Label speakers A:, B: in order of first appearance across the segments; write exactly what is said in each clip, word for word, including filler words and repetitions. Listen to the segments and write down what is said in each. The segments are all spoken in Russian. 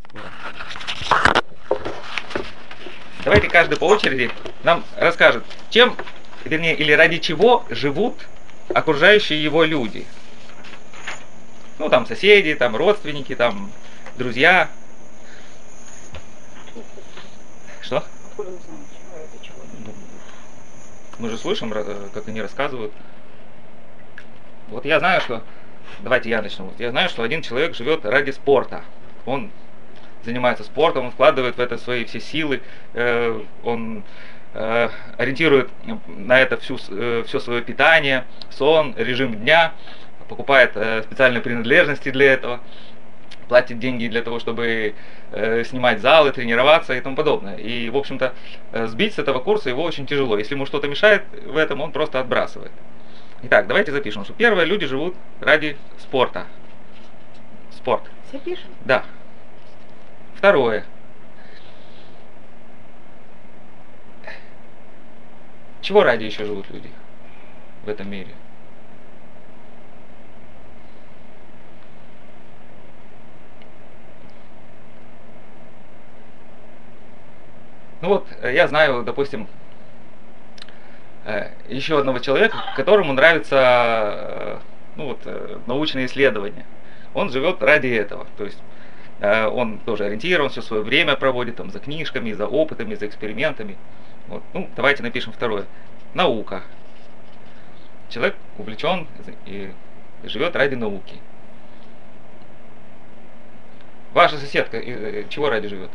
A: Давайте каждый по очереди нам расскажет, чем, вернее, или ради чего живут окружающие его люди. Ну, там соседи, там родственники, там друзья. Что? Мы же слышим, как они рассказывают. Вот я знаю, что... Давайте я начну. Я знаю, что один человек живет ради спорта. Он занимается спортом, он вкладывает в это свои все силы, э, он э, ориентирует на это всю, э, все свое питание, сон, режим дня, покупает э, специальные принадлежности для этого, платит деньги для того, чтобы э, снимать залы, тренироваться и тому подобное. И, в общем-то, э, сбить с этого курса его очень тяжело. Если ему что-то мешает в этом, он просто отбрасывает. Итак, давайте запишем, что первое, люди живут ради спорта. Спорт.
B: Все пишем?
A: Да. Второе. Чего ради еще живут люди в этом мире? Ну вот, я знаю, допустим, еще одного человека, которому нравятся, ну вот, научные исследования. Он живет ради этого. То есть он тоже ориентирован, все свое время проводит там, за книжками, за опытами, за экспериментами. Вот. Ну, давайте напишем второе. Наука. Человек увлечен и живет ради науки. Ваша соседка чего ради живет?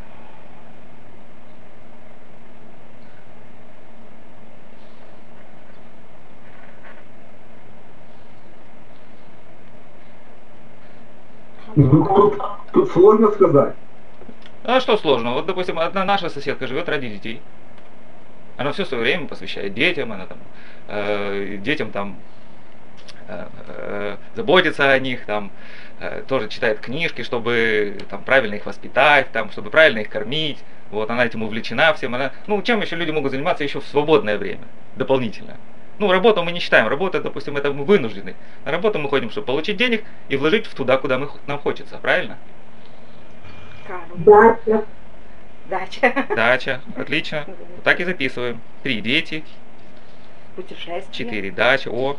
C: Ну, тут, тут сложно сказать.
A: А что сложно? Вот, допустим, одна наша соседка живет ради детей. Она все свое время посвящает детям, она там, э, детям там э, э, заботится о них, там, э, тоже читает книжки, чтобы там, правильно их воспитать, там, чтобы правильно их кормить. Вот, она этим увлечена всем. Она, ну, чем еще люди могут заниматься еще в свободное время, дополнительно? Ну, работу мы не считаем. Работа, допустим, это мы вынуждены. На работу мы ходим, чтобы получить денег и вложить в туда, куда мы, нам хочется. Правильно?
B: Дача. Дача.
A: Дача. Отлично. Вот так и записываем. Три дети.
B: Путешествие.
A: Четыре. Дача. О.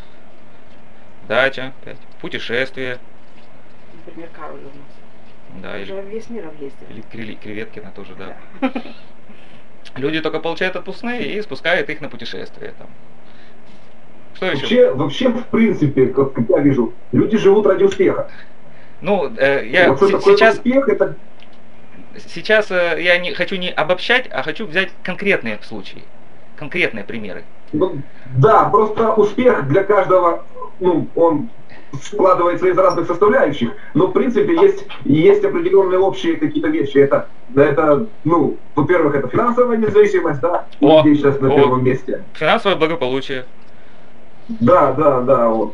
A: Дача. Пять. Путешествие.
B: Например, Кароль у нас.
A: Да,
B: или весь мир объездил.
A: Или Креветкина тоже, да. да. Люди только получают отпускные и спускают их на путешествия. Там. Что
C: вообще,
A: еще?
C: Вообще, в принципе, как, как я вижу, люди живут ради успеха.
A: Ну, э, я
C: вот
A: с- сейчас,
C: успех, это...
A: сейчас э, я не хочу не обобщать, а хочу взять конкретные случаи, конкретные примеры.
C: Ну, да, просто успех для каждого, ну, он складывается из разных составляющих, но в принципе есть, есть определенные общие какие-то вещи. Это, это ну, во-первых, это финансовая независимость, да,
A: о,
C: людей сейчас на
A: о,
C: первом месте.
A: Финансовое благополучие.
C: Да, да, да, вот.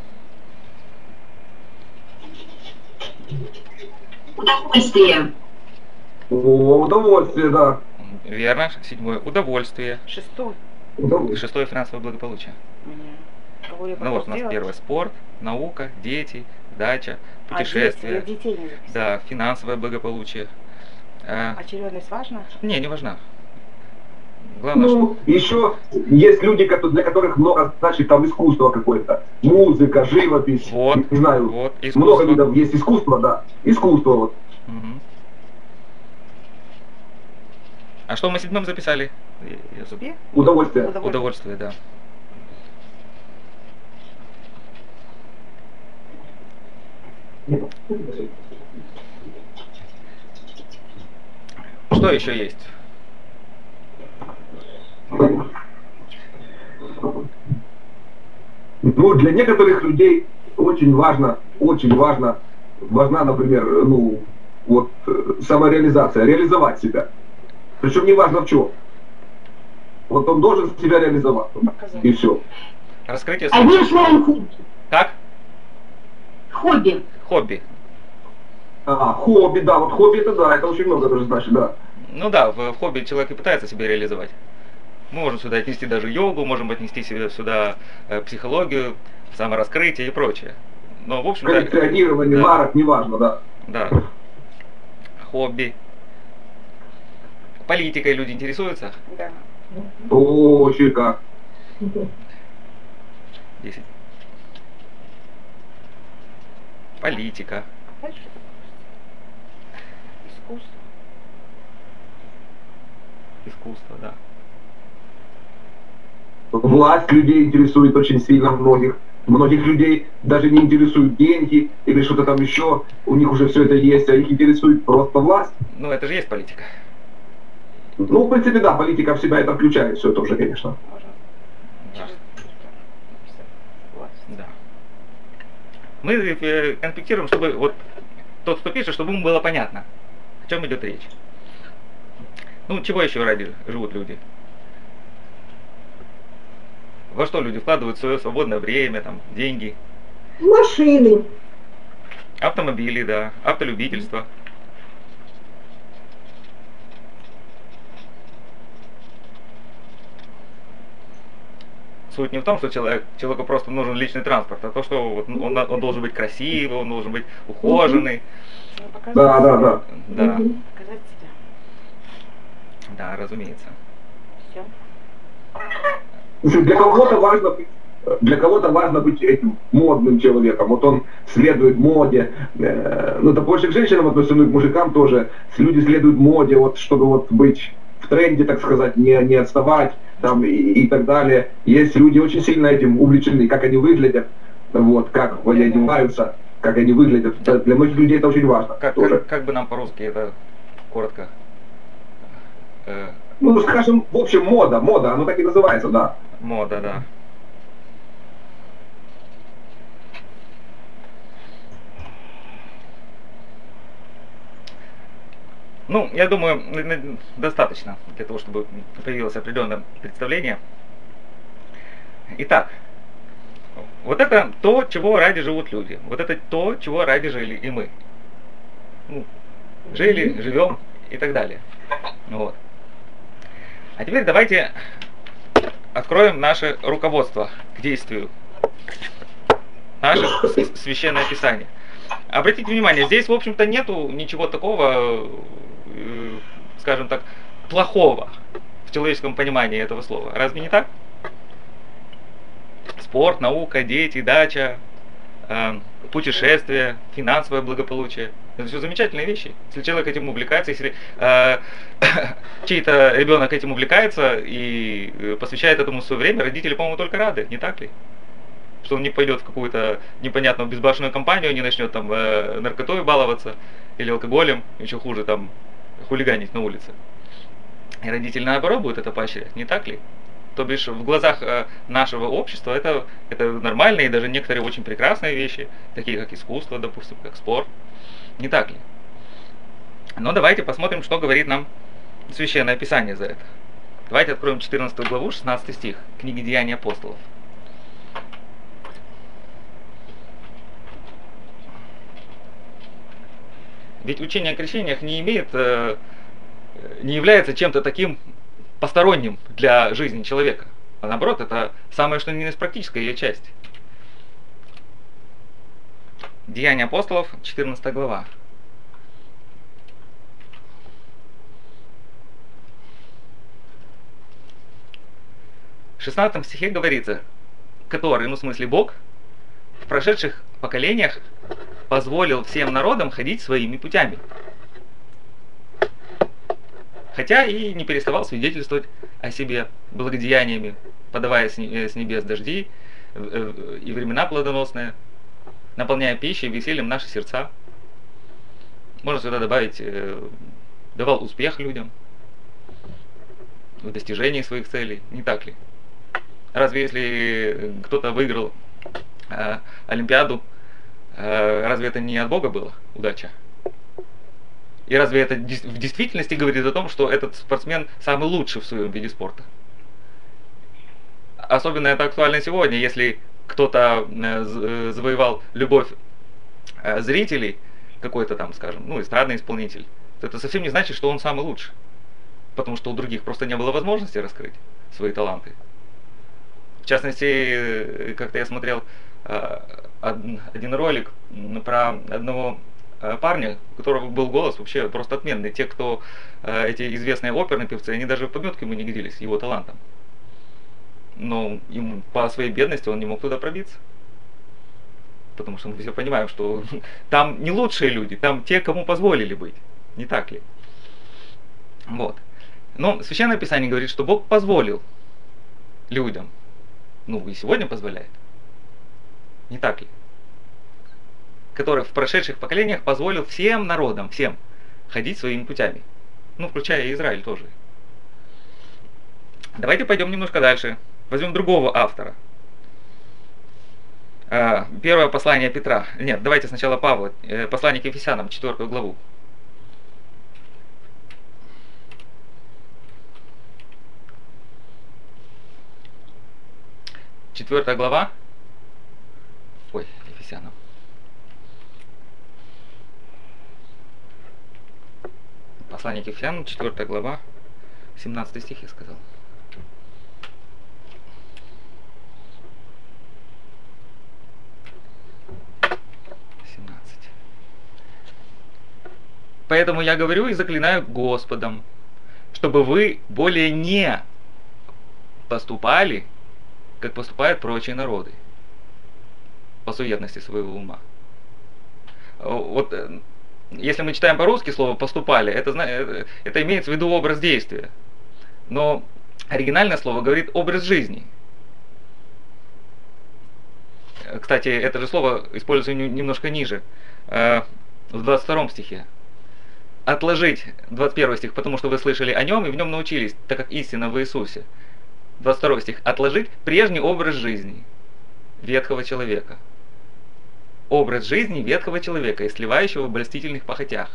D: Удовольствие.
C: О, удовольствие, да.
A: Верно. Седьмое. Удовольствие.
B: Шестой.
C: Удовольствие.
A: Шестое. Финансовое благополучие.
B: Угу.
A: Ну вот у нас первое. Спорт, наука, дети, дача,
B: А,
A: путешествия.
B: дети, детей не записали.
A: Да, финансовое благополучие. А,
B: Очередность важна?
A: не, не важна. Главное,
C: Ну,
A: что...
C: еще есть люди, для которых много значит там искусство какое-то. Музыка, живопись,
A: Вот,
C: не знаю.
A: вот, искусство.
C: Много видов есть искусства, да. Искусство вот.
A: Угу. А что мы седьмым записали? Я забыл.
B: Успех?
C: Удовольствие.
B: Удовольствие.
A: Удовольствие, да. Что еще есть?
C: Ну, для некоторых людей очень важно, очень важно, важна, например, ну, вот самореализация, реализовать себя. Причем не важно в чем. Вот он должен себя реализовать. И все.
A: Раскрытие
D: Одним словом, хобби.
A: Как?
D: Хобби.
A: Хобби.
C: А, хобби, да, вот хобби это да, это очень много тоже значит, да.
A: Ну да, в, в хобби человек и пытается себя реализовать. Мы можем сюда отнести даже йогу, можем отнести себе сюда э, психологию, самораскрытие и прочее. Но в общем-то...
C: Коллекционирование,
A: да,
C: марок, неважно, да.
A: Да. хобби. Политикой люди интересуются?
B: Да.
C: Очень как.
A: десять. Политика.
B: Дальше искусство.
A: Искусство, да.
C: Власть людей интересует очень сильно многих. Многих людей даже не интересуют деньги или что-то там еще. У них уже все это есть, а их интересует просто власть.
A: Ну, это же есть политика.
C: Ну, в принципе, да, политика в себя это включает все тоже, конечно.
B: Можно
A: Да.
B: через написать власть.
A: Да. Мы э, конспектируем, чтобы вот тот, кто пишет, чтобы ему было понятно, о чем идет речь. Ну, чего еще ради живут люди? Во что люди вкладывают свое свободное время, там, деньги,
E: Машины.
A: автомобили, да, автолюбительство. Суть не в том, что человек, человеку просто нужен личный транспорт, а то, что вот он, он должен быть красивый, он должен быть ухоженный.
B: Ну, показать
C: Да, да,
B: себя.
C: да.
A: Да,
B: Показать себя.
A: да, разумеется.
B: Все.
C: Для кого-то важно быть, для кого-то важно быть этим модным человеком. Вот он следует моде. Э, ну, это больше к женщинам относится, но и к мужикам тоже. Люди следуют моде, вот, чтобы вот быть в тренде, так сказать, не, не отставать там, и, и так далее. Есть люди очень сильно этим увлечены, как они выглядят, вот, как они одеваются, как они выглядят. Да, для многих людей это очень важно.
A: Как,
C: тоже.
A: как, как бы нам по-русски это коротко? Э,
C: Ну, скажем, в общем, мода, мода, оно так и называется, да.
A: мода, да. Ну, я думаю, н- н- достаточно для того, чтобы появилось определенное представление. Итак, вот это то, чего ради живут люди. Вот это то, чего ради жили и мы. Ну, жили, живем и так далее. Вот. А теперь давайте откроем наше руководство к действию. Наше с- священное писание. Обратите внимание, здесь, в общем-то, нету ничего такого, э, скажем так, плохого в человеческом понимании этого слова. Разве не так? Спорт, наука, дети, дача, э, путешествия, финансовое благополучие. Это все замечательные вещи. Если человек этим увлекается, если э, чей-то ребенок этим увлекается и э, посвящает этому свое время, родители, по-моему, только рады, не так ли? Что он не пойдет в какую-то непонятную безбашенную компанию, не начнет там э, наркотой баловаться или алкоголем, еще хуже там хулиганить на улице. И родители наоборот будут это поощрять, не так ли? То бишь в глазах э, нашего общества это, это нормальные и даже некоторые очень прекрасные вещи, такие как искусство, допустим, как спорт. Не так ли? Но давайте посмотрим, что говорит нам Священное Писание за это. Давайте откроем четырнадцатую главу, шестнадцатый стих книги Деяний апостолов. Ведь учение о крещениях не имеет, э, не является чем-то таким посторонним для жизни человека. А наоборот, это самое что ни на есть практическая ее часть. Деяния апостолов, четырнадцатая глава. В шестнадцатом стихе говорится, который, ну в смысле Бог, в прошедших поколениях позволил всем народам ходить своими путями. Хотя и не переставал свидетельствовать о себе благодеяниями, подавая с небес дожди и времена плодоносные, наполняя пищей и весельем наши сердца. Можно сюда добавить, давал успех людям в достижении своих целей, не так ли? Разве если кто-то выиграл э, Олимпиаду, э, разве это не от Бога было удача? И разве это в действительности говорит о том, что этот спортсмен самый лучший в своем виде спорта? Особенно это актуально сегодня, если кто-то э, завоевал любовь э, зрителей, какой-то там, скажем, ну, эстрадный исполнитель, то это совсем не значит, что он самый лучший. Потому что у других просто не было возможности раскрыть свои таланты. В частности, как-то я смотрел э, один ролик про одного э, парня, у которого был голос вообще просто отменный. Те, кто э, эти известные оперные певцы, они даже в подметке ему не годились, его талантом. Но ему, по своей бедности он не мог туда пробиться. Потому что мы все понимаем, что там не лучшие люди, там те, кому позволили быть. Не так ли? Вот. Но Священное Писание говорит, что Бог позволил людям. Ну, и сегодня позволяет. Не так ли? Который в прошедших поколениях позволил всем народам, всем, ходить своими путями. Ну, включая и Израиль тоже. Давайте пойдем немножко дальше. Возьмем другого автора. Первое послание Петра. Нет, давайте сначала Павла. Послание к Ефесянам, четвертую главу. Четвертая глава. Ой, Ефесянам. Послание к Ефесянам, четвертая глава, семнадцатый стих я сказал. семнадцать. Поэтому я говорю и заклинаю Господом, чтобы вы более не поступали, как поступают прочие народы, по суетности своего ума. Вот если мы читаем по-русски слово «поступали», это, это имеется в виду образ действия. Но оригинальное слово говорит «образ жизни». Кстати, это же слово используется немножко ниже, в двадцать втором стихе. Отложить, двадцать первый стих, потому что вы слышали о нем и в нем научились, так как истина в Иисусе. двадцать второй стих. Отложить прежний образ жизни ветхого человека. Образ жизни ветхого человека, истлевающего в обольстительных похотях.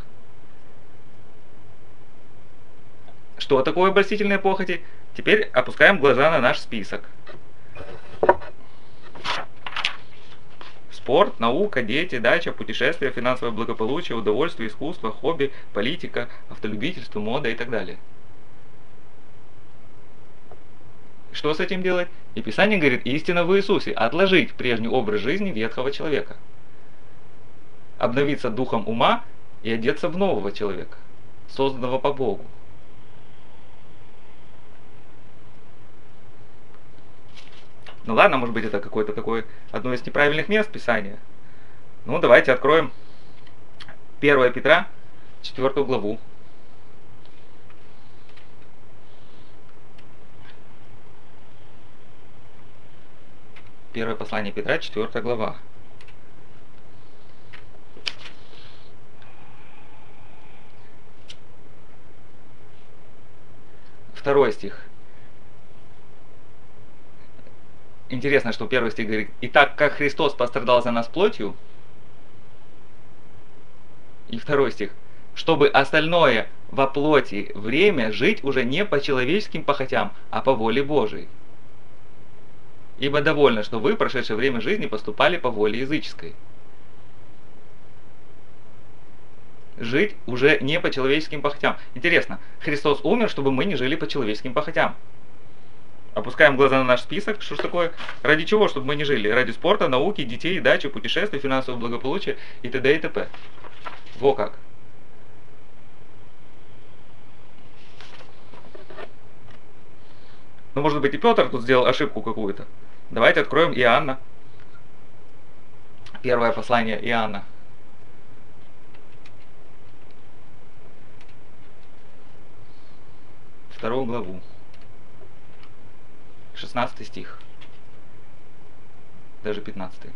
A: Что такое обольстительные похоти? Теперь опускаем глаза на наш список. Спорт, наука, дети, дача, путешествия, финансовое благополучие, удовольствие, искусство, хобби, политика, автолюбительство, мода и так далее. Что с этим делать? И Писание говорит, истина в Иисусе, отложить прежний образ жизни ветхого человека. Обновиться духом ума и одеться в нового человека, созданного по Богу. Ну ладно, может быть это какое-то такое одно из неправильных мест Писания. Ну давайте откроем первое Петра, четвертую главу. Первое послание Петра, четвертая глава. Второй стих. Интересно, что первый стих говорит: «Итак, как Христос пострадал за нас плотью». И второй стих. «Чтобы остальное во плоти время жить уже не по человеческим похотям, а по воле Божией. Ибо довольно, что вы, прошедшее время жизни, поступали по воле языческой». Жить уже не по человеческим похотям. Интересно, Христос умер, чтобы мы не жили по человеческим похотям. Опускаем глаза на наш список. Что ж такое? Ради чего, чтобы мы не жили? Ради спорта, науки, детей, дачи, путешествий, финансового благополучия и т.д. и т.п. Во как. Ну, может быть, и Петр тут сделал ошибку какую-то. Давайте откроем Иоанна. Первое послание Иоанна. Вторую главу. шестнадцатый стих. Даже пятнадцатый.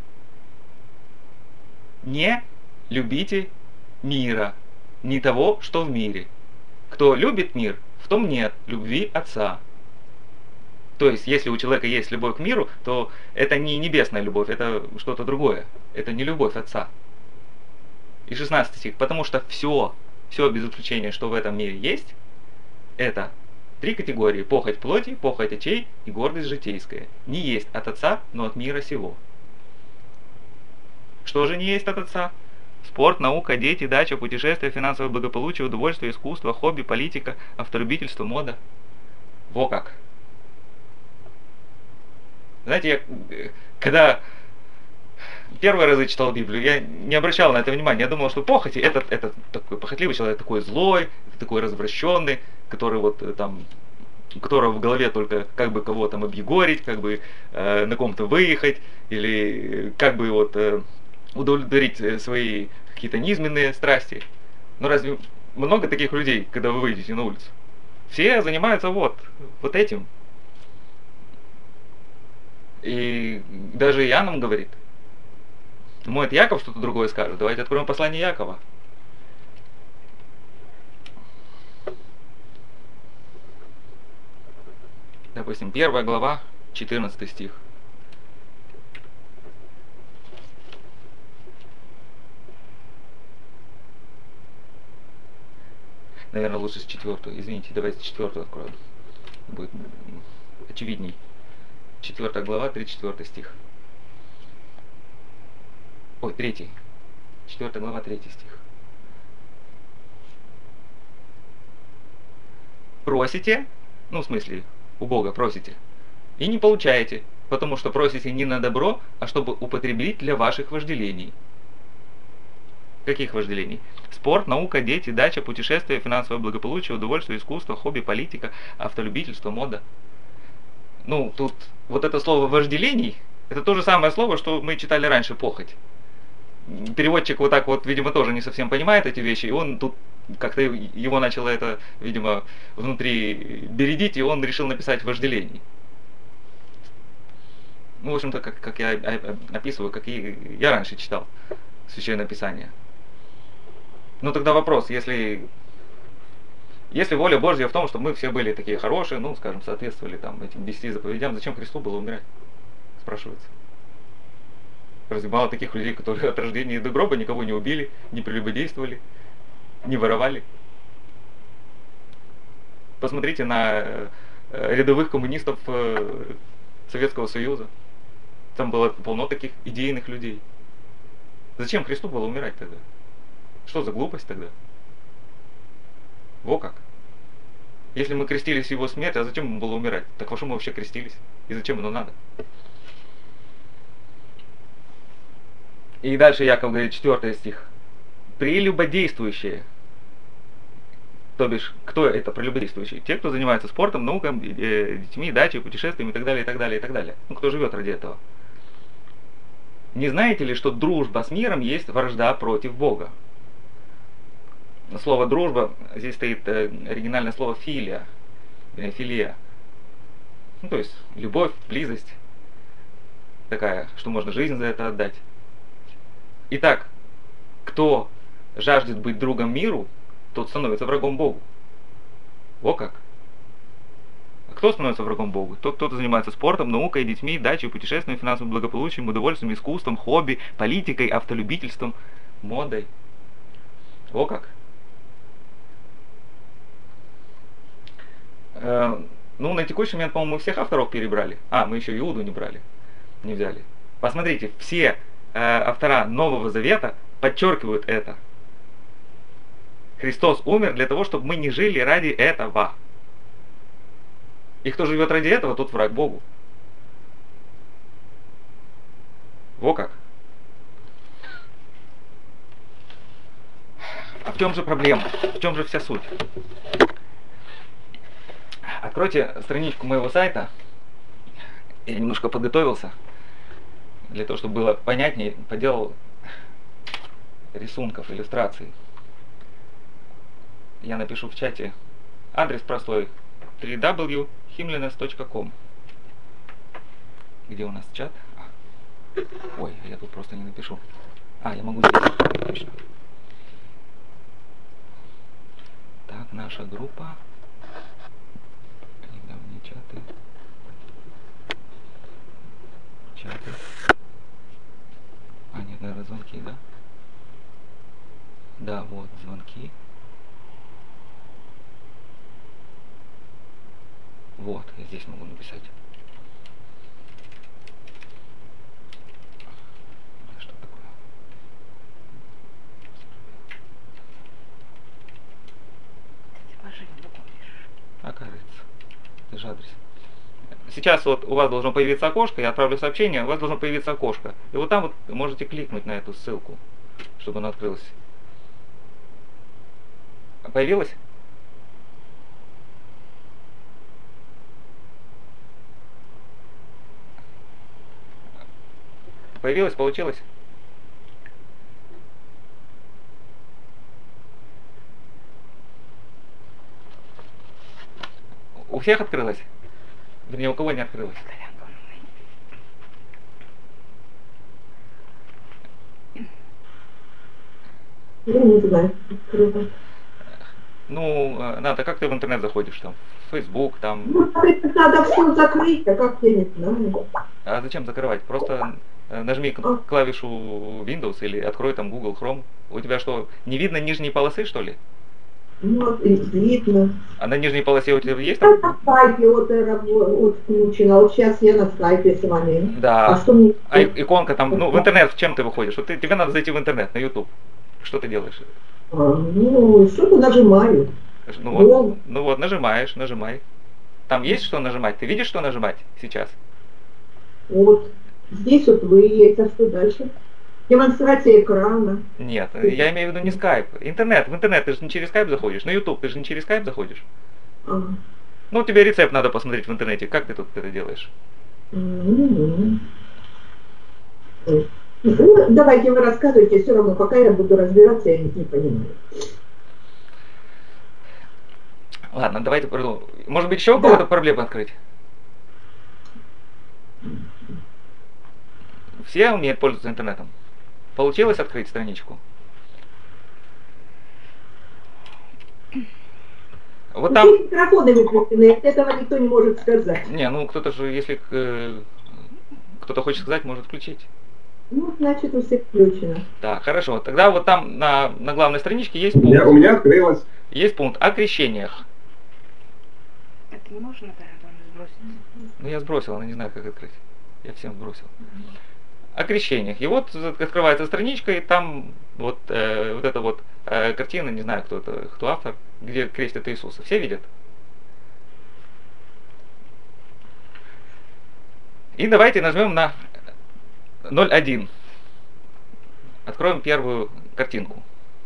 A: «Не любите мира, не того, что в мире. Кто любит мир, в том нет любви Отца». То есть, если у человека есть любовь к миру, то это не небесная любовь, это что-то другое. Это не любовь Отца. И шестнадцатый стих. «Потому что все, все без исключения, что в этом мире есть, это три категории: похоть плоти, похоть очей и гордость житейская. Не есть от Отца, но от мира сего». Что же не есть от Отца? Спорт, наука, дети, дача, путешествия, финансовое благополучие, удовольствие, искусство, хобби, политика, автолюбительство, мода. Во как. Знаете, я, когда первые разы читал Библию, я не обращал на это внимания. Я думал, что похоти, это, это такой похотливый человек, такой злой, такой развращенный, который вот э, там, у которого в голове только как бы кого там объегорить, как бы э, на ком-то выехать, или как бы вот э, удовлетворить э, свои какие-то низменные страсти. Но разве много таких людей, когда вы выйдете на улицу? Все занимаются вот, вот этим. И даже Иоанн нам говорит. Может, Яков что-то другое скажет. Давайте откроем послание Якова. Допустим, первая глава, четырнадцатый стих. Наверное, лучше с четвертого. Извините, давайте четвертую откроем. Будет очевидней. Четвертая глава, тридцать четвёртый стих. Ой, третий. Четвертая глава, третий стих. Просите, ну в смысле, у Бога просите, и не получаете, потому что просите не на добро, а чтобы употребить для ваших вожделений. Каких вожделений? Спорт, наука, дети, дача, путешествия, финансовое благополучие, удовольствие, искусство, хобби, политика, автолюбительство, мода. Ну, тут вот это слово вожделений, это то же самое слово, что мы читали раньше, похоть. Переводчик вот так вот, видимо, тоже не совсем понимает эти вещи, и он тут как-то его начало это, видимо, внутри бередить, и он решил написать вожделений. Ну, в общем-то, как, как я описываю, как и я раньше читал Священное Писание. Ну, тогда вопрос, если, если воля Божья в том, чтобы мы все были такие хорошие, ну, скажем, соответствовали там этим десяти заповедям, зачем Христу было умирать? Спрашивается. Разве мало таких людей, которые от рождения до гроба никого не убили, не прелюбодействовали, не воровали? Посмотрите на рядовых коммунистов Советского Союза. Там было полно таких идейных людей. Зачем Христу было умирать тогда? Что за глупость тогда? Во как. Если мы крестились в его смерть, а зачем ему было умирать? Так во что мы вообще крестились? И зачем оно надо? И дальше Яков говорит, четвертый стих. Прелюбодействующие. То бишь, кто это прелюбодействующие? Те, кто занимается спортом, наукой, детьми, дачей, путешествиями и так далее, и так далее, и так далее. Ну, кто живет ради этого. Не знаете ли, что дружба с миром есть вражда против Бога? Слово дружба, здесь стоит оригинальное слово филия, филия. Ну, то есть, любовь, близость. Такая, что можно жизнь за это отдать. Итак, кто жаждет быть другом миру, тот становится врагом Богу. Во как. А кто становится врагом Богу? Тот, кто занимается спортом, наукой, детьми, дачей, путешествиями, финансовым благополучием, удовольствием, искусством, хобби, политикой, автолюбительством, модой. Во как. Э, ну, на текущий момент, по-моему, мы всех авторов перебрали. А, мы еще Иуду не брали. Не взяли. Посмотрите, все э, автора Нового Завета подчеркивают это. Христос умер для того, чтобы мы не жили ради этого. И кто живет ради этого, тот враг Богу. Во как. А в чем же проблема? В чем же вся суть? Откройте страничку моего сайта. Я немножко подготовился. Для того, чтобы было понятнее, поделал рисунков, иллюстраций. Я напишу в чате адрес простой дабл ю дабл ю дабл ю точка химлинес точка ком. Где у нас чат? А. Ой, я тут просто не напишу. А, я могу здесь. Точно. Так, наша группа. Недавние чаты. Чаты. А, нет, наверное, звонки, да? Да, вот, звонки. Вот, я здесь могу написать. Что такое?
B: Положи, не помнишь.
A: Оказывается. Это же адрес. Сейчас вот у вас должно появиться окошко, я отправлю сообщение, у вас должно появиться окошко. И вот там вот можете кликнуть на эту ссылку, чтобы она открылась. Появилась? Появилась, получилось? У всех открылось? Вернее, у кого не открылось?
E: Я не знаю. Круто.
A: Ну, э, надо, как ты в интернет заходишь там? В Facebook там.
E: Ну, так это надо все закрыть, а как я не знаю.
A: А зачем закрывать? Просто э, нажми к-
E: А.
A: клавишу Windows или открой там Google Chrome. У тебя что, не видно нижней полосы, что ли?
E: Ну, вот и видно.
A: А на нижней полосе у тебя есть
E: Я
A: там?
E: на скайпе вот, э, рабо- вот включена. Вот сейчас я на скайпе с вами.
A: Да.
E: А что мне?
A: А и- иконка там, ну, в интернет, чем ты выходишь? Вот ты, тебе надо зайти в интернет, на YouTube. Что ты делаешь?
E: А, ну, что-то нажимаю.
A: Ну вот,
E: Вон.
A: ну вот, нажимаешь, нажимай. Там есть что нажимать? Ты видишь, что нажимать сейчас?
E: Вот. Здесь вот вы есть, а что дальше? Демонстрация экрана.
A: Нет, я имею в виду не скайп. Интернет, в интернет ты же не через скайп заходишь. На YouTube ты же не через скайп заходишь.
E: А.
A: Ну, тебе рецепт надо посмотреть в интернете. Как ты тут это делаешь?
E: М. Ну, давайте вы рассказывайте, все равно, пока я буду разбираться, я не, не понимаю.
A: Ладно, давайте продолжим. Может быть, еще у
E: Да.
A: кого-то проблемы открыть? Все умеют пользоваться интернетом. Получилось открыть страничку? Вот там...
E: Все микрофоны выключены, от этого никто не может сказать.
A: Не, ну кто-то же, если э, кто-то хочет сказать, может включить.
E: Ну, значит, у всех включено.
A: Да, хорошо. Тогда вот там на, на главной страничке есть
C: У меня, у
A: пункт.
C: меня открылось.
A: Есть пункт о крещениях.
B: Это не можно, Антон, сбросить?
A: Ну я сбросил, но не знаю, как открыть. Я всем сбросил. О крещениях. И вот открывается страничка, и там вот, э, вот эта вот э, картина, не знаю, кто это, кто автор, где крестят Иисуса. Все видят? И давайте нажмем на ноль один. Откроем первую картинку.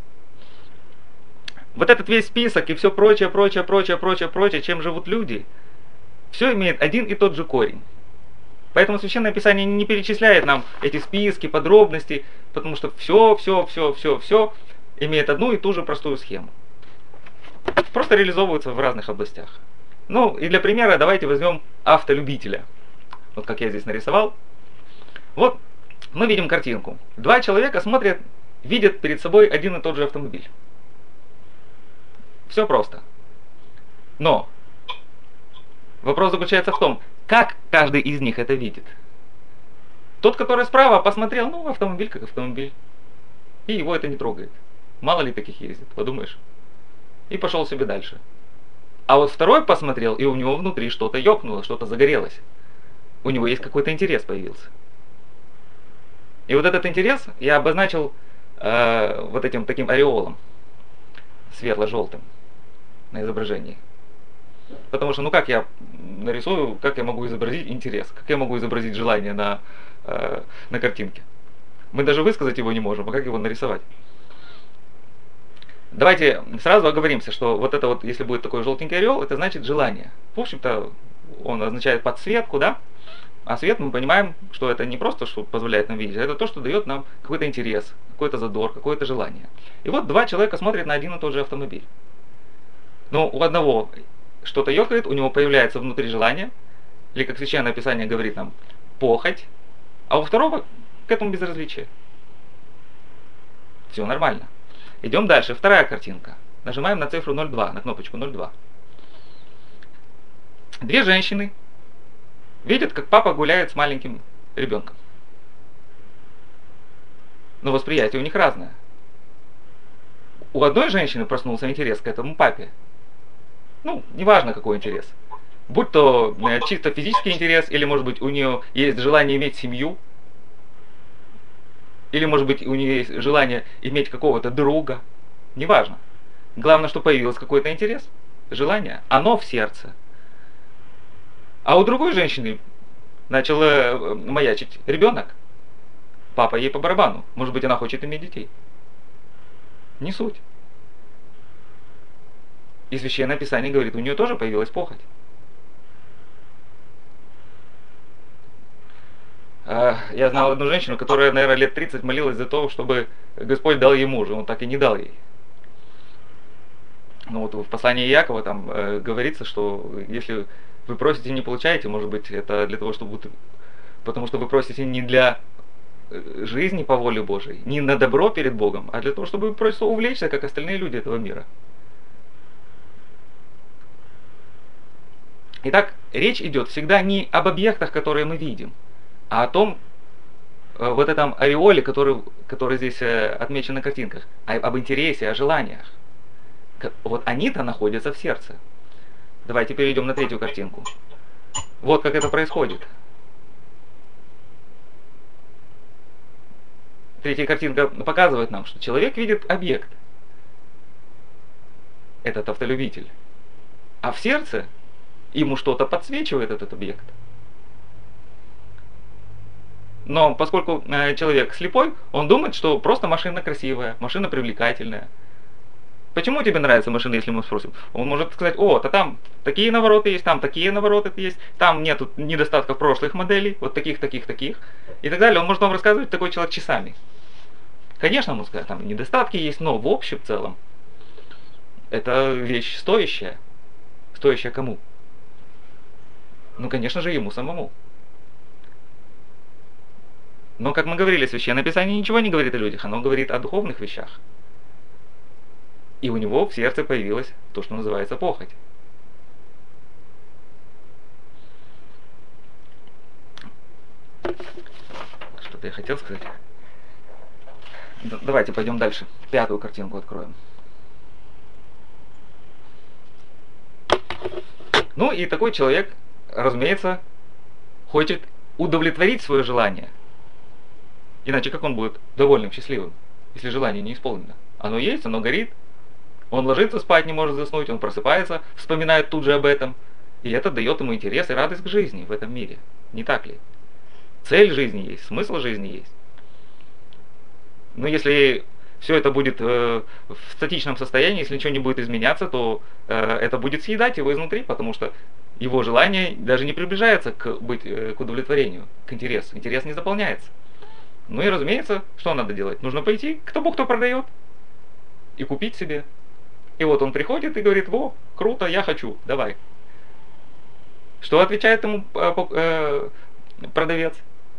A: Вот этот весь список и все прочее, прочее, прочее, прочее, прочее, чем живут люди, все имеет один и тот же корень. Поэтому Священное Писание не перечисляет нам эти списки, подробности, потому что все, все, все, все, все имеет одну и ту же простую схему. Просто реализовывается в разных областях. Ну и для примера давайте возьмем автолюбителя. Вот как я здесь нарисовал. Вот мы видим картинку. Два человека смотрят, видят перед собой один и тот же автомобиль. Все просто. Но вопрос заключается в том, как каждый из них это видит. Тот, который справа, посмотрел, ну, автомобиль как автомобиль. И его это не трогает. Мало ли таких ездит, подумаешь. И пошел себе дальше. А вот второй посмотрел, и у него внутри что-то ёкнуло, что-то загорелось. У него есть какой-то интерес появился. И вот этот интерес я обозначил э, вот этим таким ореолом, светло-желтым, на изображении. Потому что, ну как я нарисую, как я могу изобразить интерес, как я могу изобразить желание на, э, на картинке. Мы даже высказать его не можем, а как его нарисовать? Давайте сразу оговоримся, что вот это вот, если будет такой желтенький ореол, это значит желание. В общем-то, он означает подсветку, да? А свет мы понимаем, что это не просто, что позволяет нам видеть, а это то, что дает нам какой-то интерес, какой-то задор, какое-то желание. И вот два человека смотрят на один и тот же автомобиль. Но у одного что-то ёкает, у него появляется внутри желание, или, как Священное Писание говорит нам, похоть, а у второго к этому безразличие. Все нормально. Идем дальше. Вторая картинка. Нажимаем на цифру ноль два, на кнопочку ноль два. Две женщины видят, как папа гуляет с маленьким ребенком. Но восприятие у них разное. У одной женщины проснулся интерес к этому папе. Ну, неважно какой интерес. Будь то э, чисто физический интерес, или может быть у нее есть желание иметь семью, или может быть у нее есть желание иметь какого-то друга. Неважно. Главное, что появился какой-то интерес, желание. Оно в сердце. А у другой женщины начал э, маячить ребенок. Папа ей по барабану. Может быть, она хочет иметь детей. Не суть. И Священное Писание говорит, у нее тоже появилась похоть. Я знал одну женщину, которая, наверное, лет тридцать молилась за то, чтобы Господь дал ей мужа. Он так и не дал ей. Ну вот в послании Иакова там э, говорится, что если вы просите и не получаете, может быть, это для того, чтобы... Потому что вы просите не для жизни по воле Божией, не на добро перед Богом, а для того, чтобы просто увлечься, как остальные люди этого мира. Итак, речь идет всегда не об объектах, которые мы видим, а о том, э, вот этом ореоле, который, который здесь э, отмечен на картинках, а, об интересе, о желаниях. Вот они-то находятся в сердце. Давайте перейдем на третью картинку. Вот как это происходит. Третья картинка показывает нам, что человек видит объект. Этот автолюбитель. А в сердце ему что-то подсвечивает этот объект. Но поскольку э, человек слепой, он думает, что просто машина красивая, машина привлекательная. Почему тебе нравится машина, если мы спросим? Он может сказать, о, то там такие навороты есть, там такие навороты есть, там нету недостатков прошлых моделей, вот таких, таких, таких, и так далее. Он может вам рассказывать такой человек часами. Конечно, он может сказать, там недостатки есть, но в общем целом это вещь стоящая. Стоящая кому? Ну, конечно же, ему самому. Но, как мы говорили, Священное Писание ничего не говорит о людях, оно говорит о духовных вещах. И у него в сердце появилось то, что называется похоть. Что-то я хотел сказать. Давайте пойдем дальше. Пятую картинку откроем. Ну и такой человек, разумеется, хочет удовлетворить свое желание. Иначе как он будет довольным, счастливым, если желание не исполнено? Оно есть, оно горит. Он ложится спать, не может заснуть, он просыпается, вспоминает тут же об этом. И это дает ему интерес и радость к жизни в этом мире. Не так ли? Цель жизни есть, смысл жизни есть. Но если все это будет э, в статичном состоянии, если ничего не будет изменяться, то э, это будет съедать его изнутри, потому что его желание даже не приближается к, быть, э, к удовлетворению, к интересу. Интерес не заполняется. Ну и разумеется, что надо делать? Нужно пойти к тому, кто продает, и купить себе. И вот он приходит и говорит, во, круто, я хочу, давай. Что отвечает ему э, э, продавец?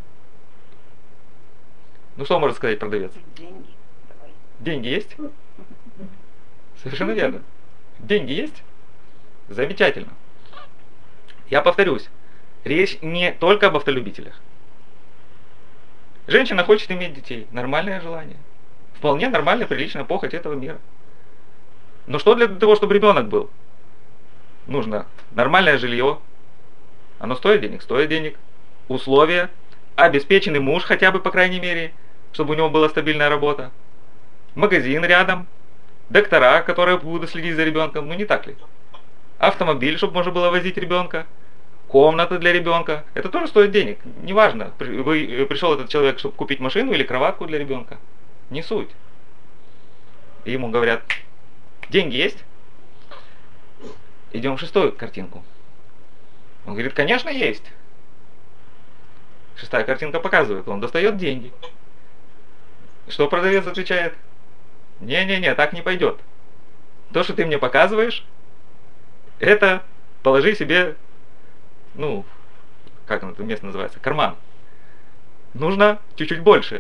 A: Ну что может сказать продавец?
B: Деньги. Давай.
A: Деньги есть? Совершенно верно. Деньги есть? Замечательно. Я повторюсь, речь не только об автолюбителях. Женщина хочет иметь детей, нормальное желание. Вполне нормальная, приличная похоть этого мира. Но что для того, чтобы ребенок был? Нужно нормальное жилье. Оно стоит денег? Стоит денег. Условия. Обеспеченный муж хотя бы, по крайней мере, чтобы у него была стабильная работа. Магазин рядом. Доктора, которые будут следить за ребенком. Ну не так ли? Автомобиль, чтобы можно было возить ребенка. Комната для ребенка. Это тоже стоит денег. Неважно, вы, пришел этот человек, чтобы купить машину или кроватку для ребенка. Не суть. И ему говорят, деньги есть? Идем в шестую картинку. Он говорит, конечно, есть. Шестая картинка показывает, он достает деньги. Что продавец отвечает? Не-не-не, так не пойдет. То, что ты мне показываешь, это положи себе, ну, как это место называется, карман. Нужно чуть-чуть больше.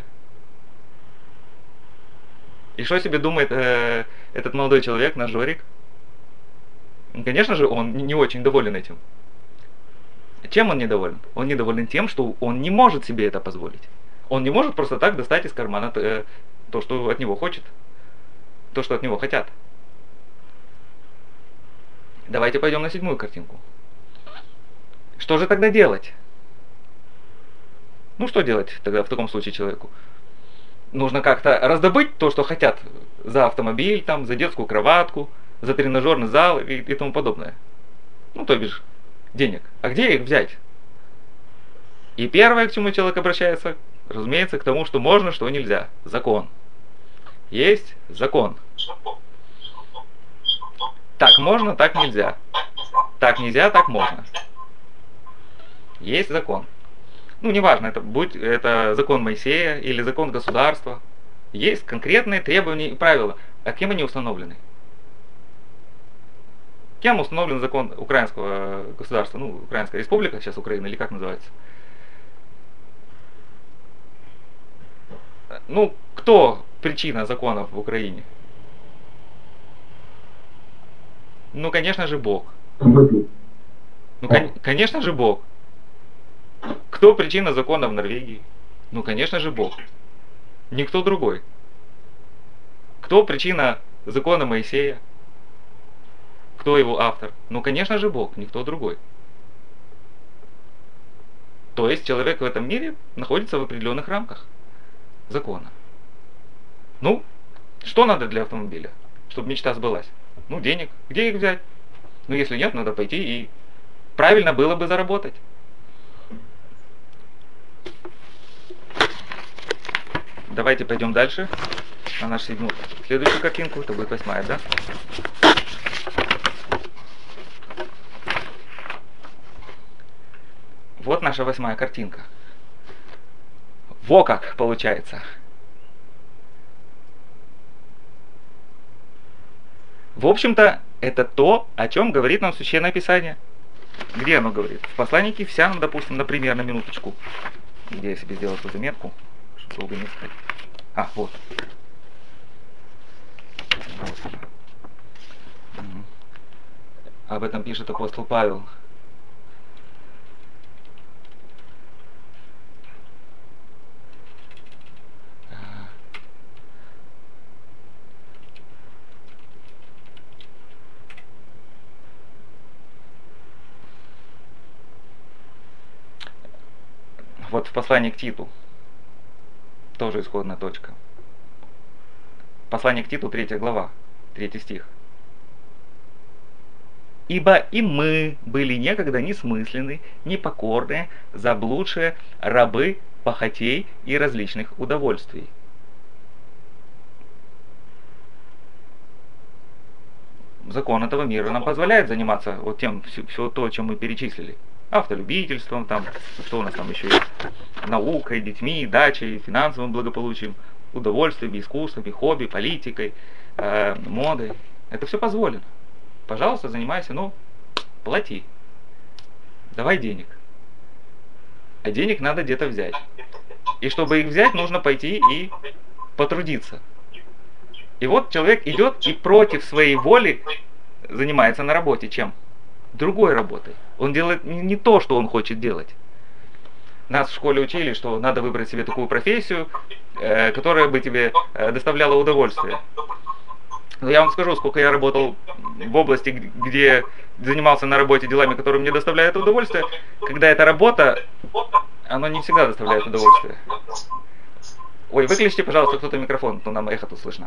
A: И что себе думает э, этот молодой человек, наш Жорик? Конечно же, он не очень доволен этим. Чем он недоволен? Он недоволен тем, что он не может себе это позволить. Он не может просто так достать из кармана э, то, что от него хочет, то, что от него хотят. Давайте пойдем на седьмую картинку. Что же тогда делать? Ну что делать тогда в таком случае человеку? Нужно как-то раздобыть то, что хотят за автомобиль, там, за детскую кроватку, за тренажерный зал и, и тому подобное. Ну, то бишь, денег. А где их взять? И первое, к чему человек обращается, разумеется, к тому, что можно, что нельзя. Закон. Есть закон. Так можно, так нельзя. Так нельзя, так можно. Есть закон. Ну, неважно, это будь это закон Моисея или закон государства. Есть конкретные требования и правила. А кем они установлены? Кем установлен закон украинского государства? Ну, Украинская республика, сейчас Украина, или как называется? Ну, кто причина законов в Украине? Ну, конечно же, Бог. Ну, кон- конечно же, Бог. Кто причина закона в Норвегии? Ну, конечно же, Бог. Никто другой. Кто причина закона Моисея? Кто его автор? Ну, конечно же, Бог, никто другой. То есть человек в этом мире находится в определенных рамках закона. Ну, что надо для автомобиля, чтобы мечта сбылась? Ну, денег. Где их взять? Ну, если нет, надо пойти и правильно было бы заработать. Давайте пойдем дальше на нашу седьмую. Следующую картинку, это будет восьмая, да? Вот наша восьмая картинка. Во как получается. В общем-то, это то, о чем говорит нам Священное Писание. Где оно говорит? В послании к Ефесянам, допустим, например, на минуточку. Где я себе сделал эту заметку, чтобы долго не искать. А, вот. Вот. Угу. Об этом пишет апостол Павел. Вот в послании к Титу. Тоже исходная точка. Послание к Титу, третья глава, третий стих. «Ибо и мы были некогда несмысленны, непокорные, заблудшие, рабы похотей и различных удовольствий». Закон этого мира нам позволяет заниматься вот тем, все, все то, чем мы перечислили. Автолюбительством, там, что у нас там еще есть, наукой, детьми, дачей, финансовым благополучием, удовольствиями, искусствами, хобби, политикой, э, модой. Это все позволено. Пожалуйста, занимайся, но плати. Давай денег. А денег надо где-то взять. И чтобы их взять, нужно пойти и потрудиться. И вот человек идет и против своей воли занимается на работе чем? Другой работой. Он делает не то, что он хочет делать. Нас в школе учили, что надо выбрать себе такую профессию, э, которая бы тебе э, доставляла удовольствие. Но я вам скажу, сколько я работал в области, где занимался на работе делами, которые мне доставляют удовольствие, когда эта работа, она не всегда доставляет удовольствие. Ой, выключите, пожалуйста, кто-то микрофон, то нам эхо тут слышно.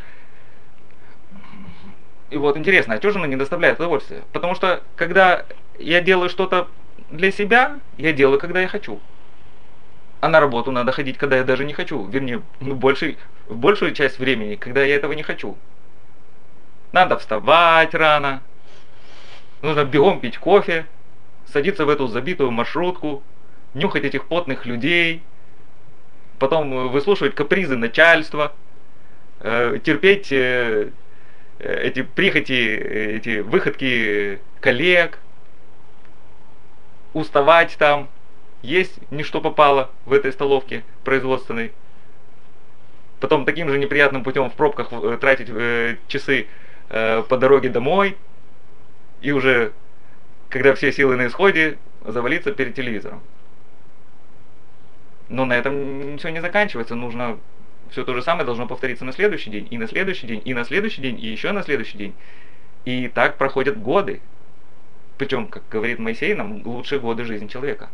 A: И вот интересно, а что же оно не доставляет удовольствия? Потому что, когда я делаю что-то для себя, я делаю, когда я хочу. А на работу надо ходить, когда я даже не хочу. Вернее, ну, больший, в большую часть времени, когда я этого не хочу. Надо вставать рано. Нужно бегом пить кофе, садиться в эту забитую маршрутку, нюхать этих потных людей, потом выслушивать капризы начальства, э, терпеть... Э, эти прихоти, эти выходки коллег, уставать там, есть не что попало в этой столовке производственной, потом таким же неприятным путем в пробках тратить э, часы э, по дороге домой, и уже, когда все силы на исходе, завалиться перед телевизором. Но на этом все не заканчивается, нужно... Все то же самое должно повториться на следующий день, и на следующий день, и на следующий день, и еще на следующий день. И так проходят годы. Причем, как говорит Моисей, нам лучшие годы жизни человека.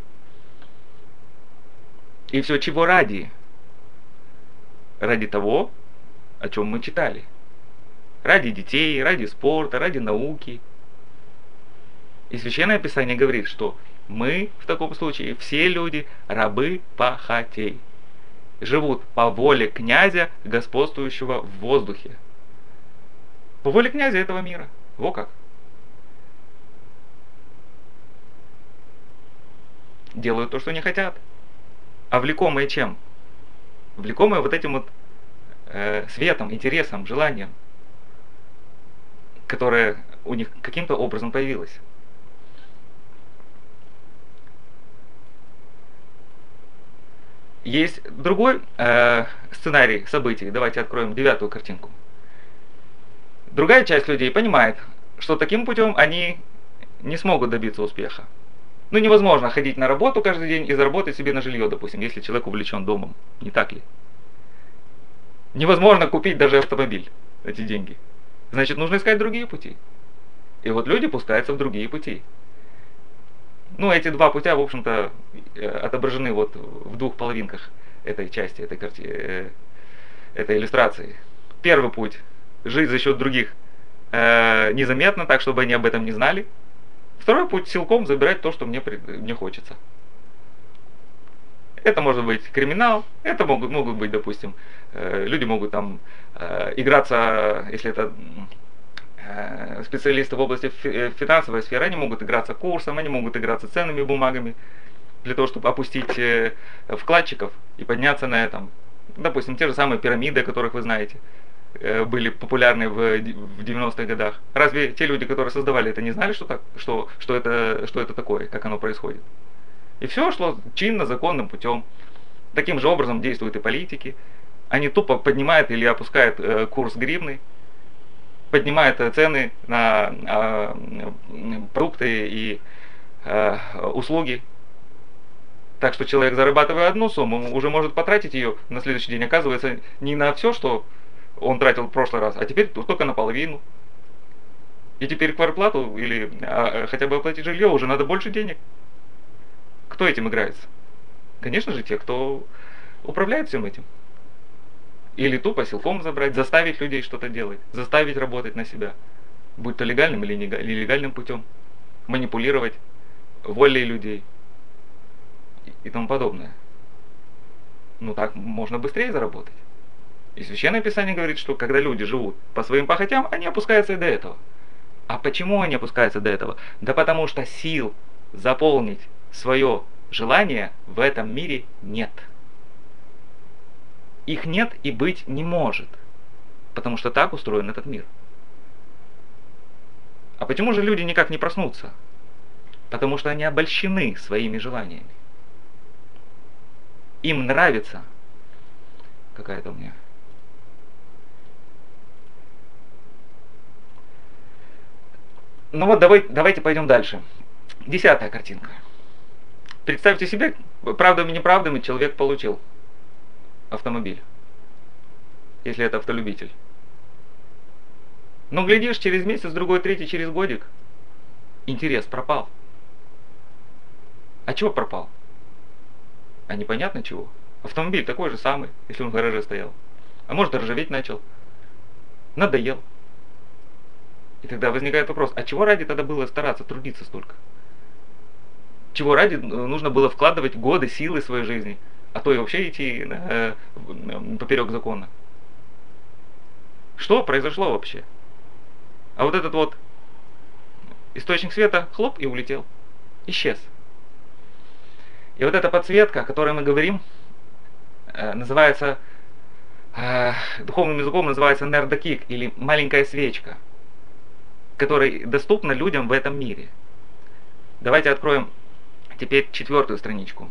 A: И все чего ради? Ради того, о чем мы читали. Ради детей, ради спорта, ради науки. И Священное Писание говорит, что мы в таком случае, все люди, рабы похотей, живут по воле князя, господствующего в воздухе. По воле князя этого мира. Во как. Делают то, что не хотят. А влекомые чем? Влекомые вот этим вот э, светом, интересом, желанием, которое у них каким-то образом появилось. Есть другой э, сценарий событий. Давайте откроем девятую картинку. Другая часть людей понимает, что таким путем они не смогут добиться успеха. Ну, невозможно ходить на работу каждый день и заработать себе на жилье, допустим, если человек увлечен домом. Не так ли? Невозможно купить даже автомобиль, эти деньги. Значит, нужно искать другие пути. И вот люди пускаются в другие пути. Ну, эти два путя, в общем-то, отображены вот в двух половинках этой части, этой, карти... этой иллюстрации. Первый путь – жить за счет других э, незаметно, так, чтобы они об этом не знали. Второй путь – силком забирать то, что мне, мне хочется. Это может быть криминал, это могут, могут быть, допустим, э, люди могут там э, играться, если это э, специалисты в области фи- финансовой сферы, они могут играться курсом, они могут играться ценными бумагами, для того, чтобы опустить э, вкладчиков и подняться на этом. Допустим, те же самые пирамиды, о которых вы знаете, э, были популярны в, в девяностых годах. Разве те люди, которые создавали это, не знали, что, так, что, что, это, что это такое, как оно происходит? И все шло чинно, законным путем. Таким же образом действуют и политики. Они тупо поднимают или опускают э, курс гривны, поднимают э, цены на э, продукты и э, услуги. Так что человек, зарабатывая одну сумму, уже может потратить ее на следующий день. Оказывается, не на все, что он тратил в прошлый раз, а теперь только наполовину. И теперь квартплату или а, хотя бы оплатить жилье уже надо больше денег. Кто этим играется? Конечно же, те, кто управляет всем этим. Или тупо силком забрать, заставить людей что-то делать, заставить работать на себя, будь то легальным или нелегальным путем, манипулировать волей людей и тому подобное. Ну так можно быстрее заработать. И Священное Писание говорит, что когда люди живут по своим похотям, они опускаются и до этого. А почему они опускаются до этого? Да потому что сил заполнить свое желание в этом мире нет. Их нет и быть не может, потому что так устроен этот мир. А почему же люди никак не проснутся? Потому что они обольщены своими желаниями. Им нравится какая-то у меня. Ну вот давай, давайте пойдем дальше. Десятая картинка. Представьте себе, правдами и неправдами человек получил автомобиль, если это автолюбитель. Но глядишь, через месяц, другой, третий, через годик, интерес пропал. А чего пропал? А непонятно чего. Автомобиль такой же самый, если он в гараже стоял. А может, ржаветь начал. Надоел. И тогда возникает вопрос, а чего ради тогда было стараться, трудиться столько? Чего ради нужно было вкладывать годы, силы своей жизни, а то и вообще идти э, поперек закона? Что произошло вообще? А вот этот вот источник света, хлоп, и улетел. Исчез. И вот эта подсветка, о которой мы говорим, э, называется, э, духовным языком называется нердокик, или маленькая свечка, которая доступна людям в этом мире. Давайте откроем теперь четвертую страничку.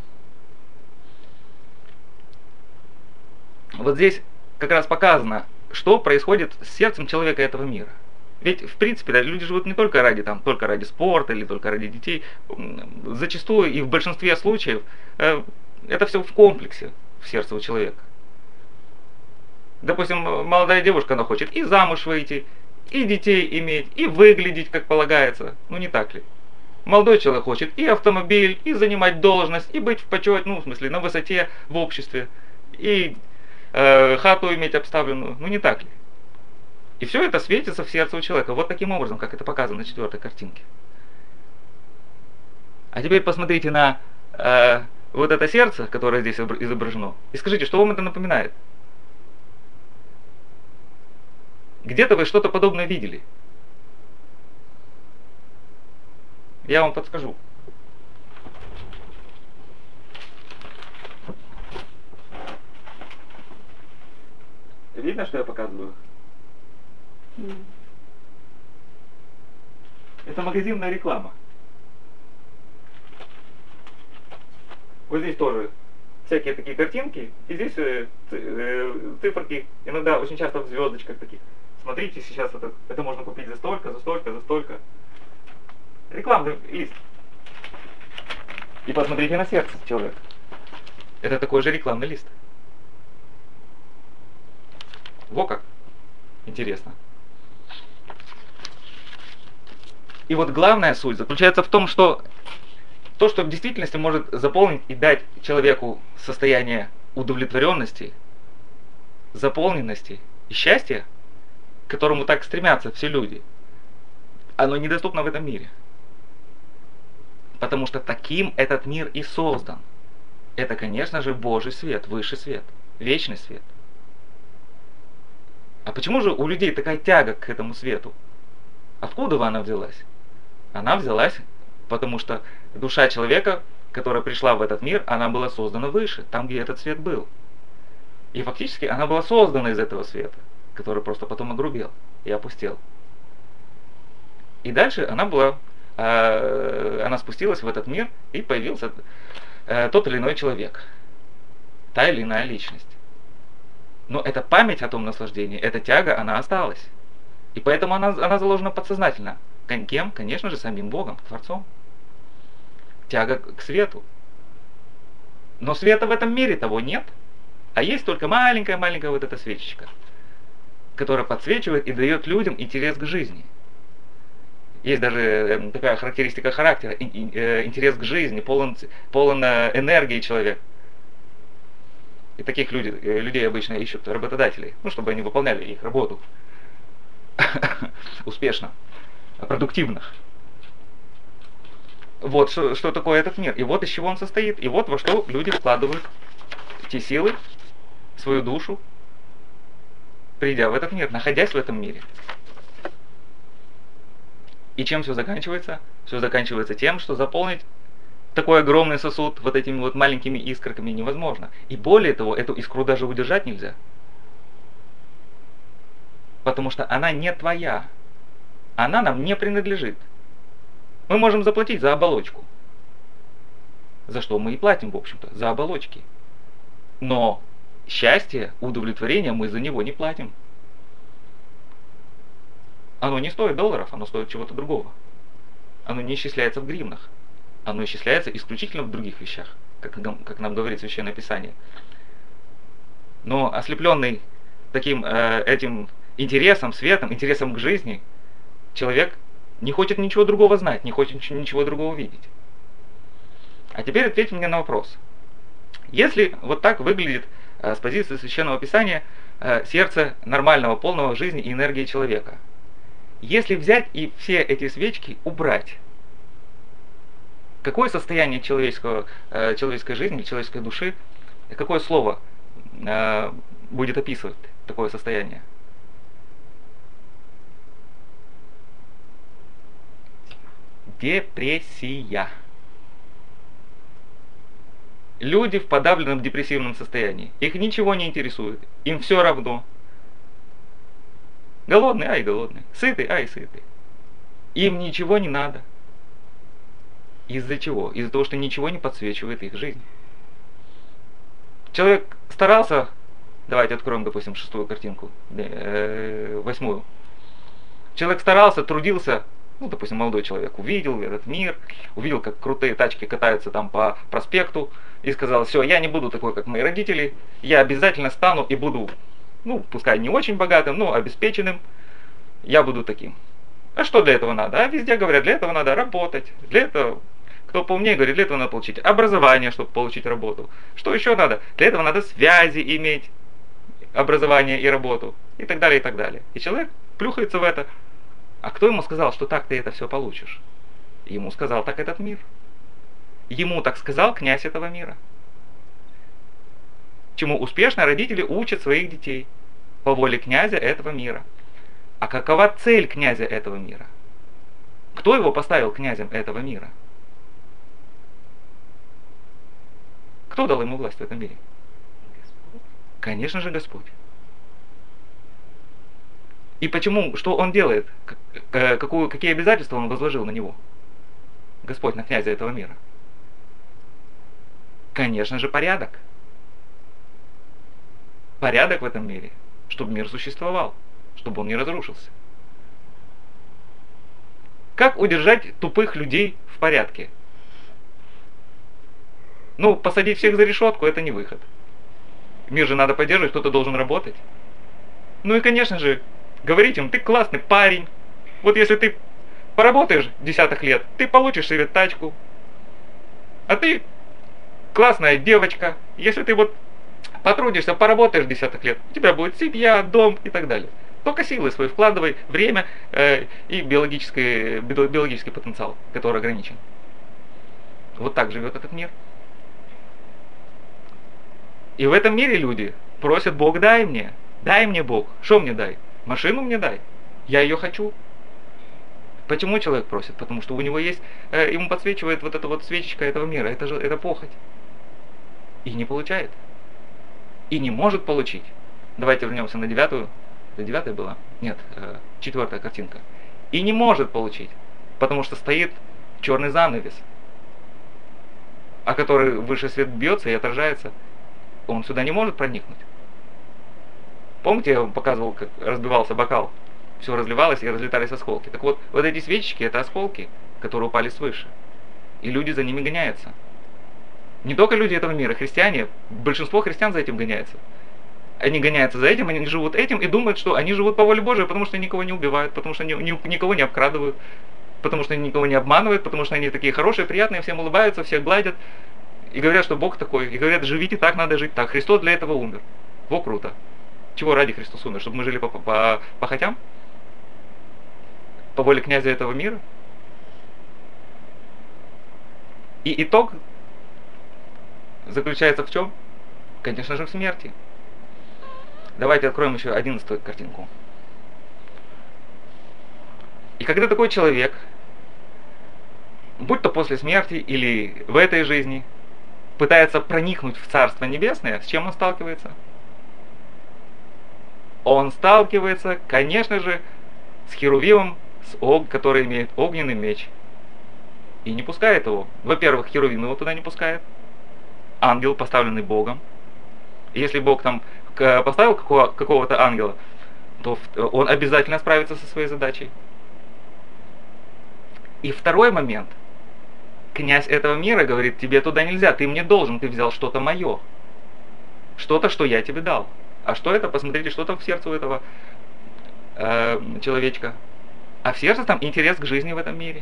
A: Вот здесь как раз показано, что происходит с сердцем человека этого мира. Ведь, в принципе, да, люди живут не только ради, там, только ради спорта или только ради детей. Зачастую и в большинстве случаев э, это все в комплексе в сердце у человека. Допустим, молодая девушка, она хочет и замуж выйти, и детей иметь, и выглядеть, как полагается. Ну, не так ли? Молодой человек хочет и автомобиль, и занимать должность, и быть в почете, ну, в смысле, на высоте в обществе, и э, хату иметь обставленную. Ну, не так ли? И все это светится в сердце у человека. Вот таким образом, как это показано на четвертой картинке. А теперь посмотрите на э, вот это сердце, которое здесь изображено, и скажите, что вам это напоминает? Где-то вы что-то подобное видели? Я вам подскажу. Видно, что я показываю?
B: М.
A: Это магазинная реклама. Вот здесь тоже всякие такие картинки, и здесь э, ц- э, циферки, иногда очень часто в звездочках таких. Смотрите, сейчас это, это можно купить за столько, за столько, за столько. Рекламный лист. И посмотрите на сердце человека. Это такой же рекламный лист. Во как. Интересно. И вот главная суть заключается в том, что то, что в действительности может заполнить и дать человеку состояние удовлетворенности, заполненности и счастья, к которому так стремятся все люди, оно недоступно в этом мире. Потому что таким этот мир и создан. Это, конечно же, Божий свет, высший свет, вечный свет. А почему же у людей такая тяга к этому свету? Откуда она взялась? Она взялась, потому что душа человека, которая пришла в этот мир, она была создана выше, там, где этот свет был. И фактически она была создана из этого света, который просто потом огрубел и опустел. И дальше она была, э, она спустилась в этот мир, и появился э, тот или иной человек, та или иная личность. Но эта память о том наслаждении, эта тяга, она осталась. И поэтому она, она заложена подсознательно. Кем? Конечно же, самим Богом, Творцом. Тяга к свету. Но света в этом мире того нет. А есть только маленькая-маленькая вот эта свечечка, которая подсвечивает и дает людям интерес к жизни. Есть даже такая характеристика характера, интерес к жизни, полон, полон энергии человек. И таких людей, людей обычно ищут работодателей, ну, чтобы они выполняли их работу успешно, продуктивно. Вот что, что такое этот мир. И вот из чего он состоит. И вот во что люди вкладывают те силы, свою душу, придя в этот мир, находясь в этом мире. И чем все заканчивается? Все заканчивается тем, что заполнить такой огромный сосуд вот этими вот маленькими искорками невозможно. И более того, эту искру даже удержать нельзя. Потому что она не твоя. Она нам не принадлежит. Мы можем заплатить за оболочку. За что мы и платим, в общем-то, за оболочки. Но счастье, удовлетворение мы за него не платим. Оно не стоит долларов, оно стоит чего-то другого. Оно не исчисляется в гривнах. Оно исчисляется исключительно в других вещах, как, как нам говорит Священное Писание. Но ослепленный таким э, этим интересом, светом, интересом к жизни, человек не хочет ничего другого знать, не хочет ничего другого видеть. А теперь ответьте мне на вопрос. Если вот так выглядит э, с позиции Священного Писания э, сердце нормального, полного жизни и энергии человека, если взять и все эти свечки убрать, какое состояние человеческого, э, человеческой жизни, человеческой души, какое слово э, будет описывать такое состояние? Депрессия. Люди в подавленном депрессивном состоянии. Их ничего не интересует. Им все равно. Голодный, ай голодный. Сытый, ай сытый. Им ничего не надо. Из-за чего? Из-за того, что ничего не подсвечивает их жизнь. Человек старался, давайте откроем, допустим, шестую картинку, э, восьмую. Человек старался, трудился, ну, допустим, молодой человек увидел этот мир, увидел, как крутые тачки катаются там по проспекту, и сказал: все, я не буду такой, как мои родители, я обязательно стану и буду, ну, пускай не очень богатым, но обеспеченным, я буду таким. А что для этого надо? А везде говорят, для этого надо работать, для этого, кто поумнее говорит, для этого надо получить образование, чтобы получить работу. Что еще надо? Для этого надо связи иметь, образование и работу, и так далее, и так далее. И человек плюхается в это. А кто ему сказал, что так ты это все получишь? Ему сказал так этот мир. ему так сказал князь этого мира. Чему успешно родители учат своих детей по воле князя этого мира. А какова цель князя этого мира? Кто его поставил князем этого мира? Кто дал ему власть в этом мире? Конечно же, Господь. И почему, что он делает? Какую, какие обязательства он возложил на него? Господь, на князя этого мира. Конечно же, порядок. Порядок в этом мире, чтобы мир существовал, чтобы он не разрушился. Как удержать тупых людей в порядке? Ну, посадить всех за решетку — это не выход. Мир же надо поддерживать, кто-то должен работать. Ну и, конечно же, говорить им: ты классный парень. Вот если ты поработаешь десяток лет, ты получишь себе тачку. А ты классная девочка. Если ты вот потрудишься, поработаешь десяток лет, у тебя будет семья, дом и так далее. Только силы свои вкладывай, время э, и биологический, биологический потенциал, который ограничен. Вот так живет этот мир. И в этом мире люди просят: Бог, дай мне, дай мне Бог. Что мне дай? Машину мне дай. Я ее хочу. Почему человек просит? Потому что у него есть, э, ему подсвечивает вот эта вот свечечка этого мира. Это же это похоть. И не получает. И не может получить. Давайте вернемся на девятую. Это девятая была? Нет, э, четвертая картинка. И не может получить. Потому что стоит черный занавес, о который высший свет бьется и отражается. Он сюда не может проникнуть. Помните, я вам показывал, как разбивался бокал? Все разливалось и разлетались осколки. Так вот, вот эти свечечки — это осколки, которые упали свыше. И люди за ними гоняются. Не только люди этого мира, христиане, большинство христиан за этим гоняется. Они гоняются за этим, они живут этим и думают, что они живут по воле Божией, потому что никого не убивают, потому что ни, ни, никого не обкрадывают, потому что они никого не обманывают, потому что они такие хорошие, приятные, всем улыбаются, всех гладят. И говорят, что Бог такой. И говорят: живите так, надо жить так. Христос для этого умер. Во, круто. Чего ради Христос умер? Чтобы мы жили по, по, по, по хотям? По воле князя этого мира? И итог заключается в чем? Конечно же, в смерти. Давайте откроем еще одиннадцатую картинку. И когда такой человек, будь то после смерти или в этой жизни, пытается проникнуть в Царство Небесное, с чем он сталкивается? Он сталкивается, конечно же, с Херувимом, с ог, который имеет огненный меч. И не пускает его. Во-первых, Херувим его туда не пускает. Ангел, поставленный Богом. Если Бог там поставил какого- какого-то ангела, то он обязательно справится со своей задачей. И второй момент. Князь этого мира говорит: тебе туда нельзя, ты мне должен, ты взял что-то мое. Что-то, что я тебе дал. А что это? Посмотрите, что там в сердце у этого э, человечка. А в сердце там интерес к жизни в этом мире.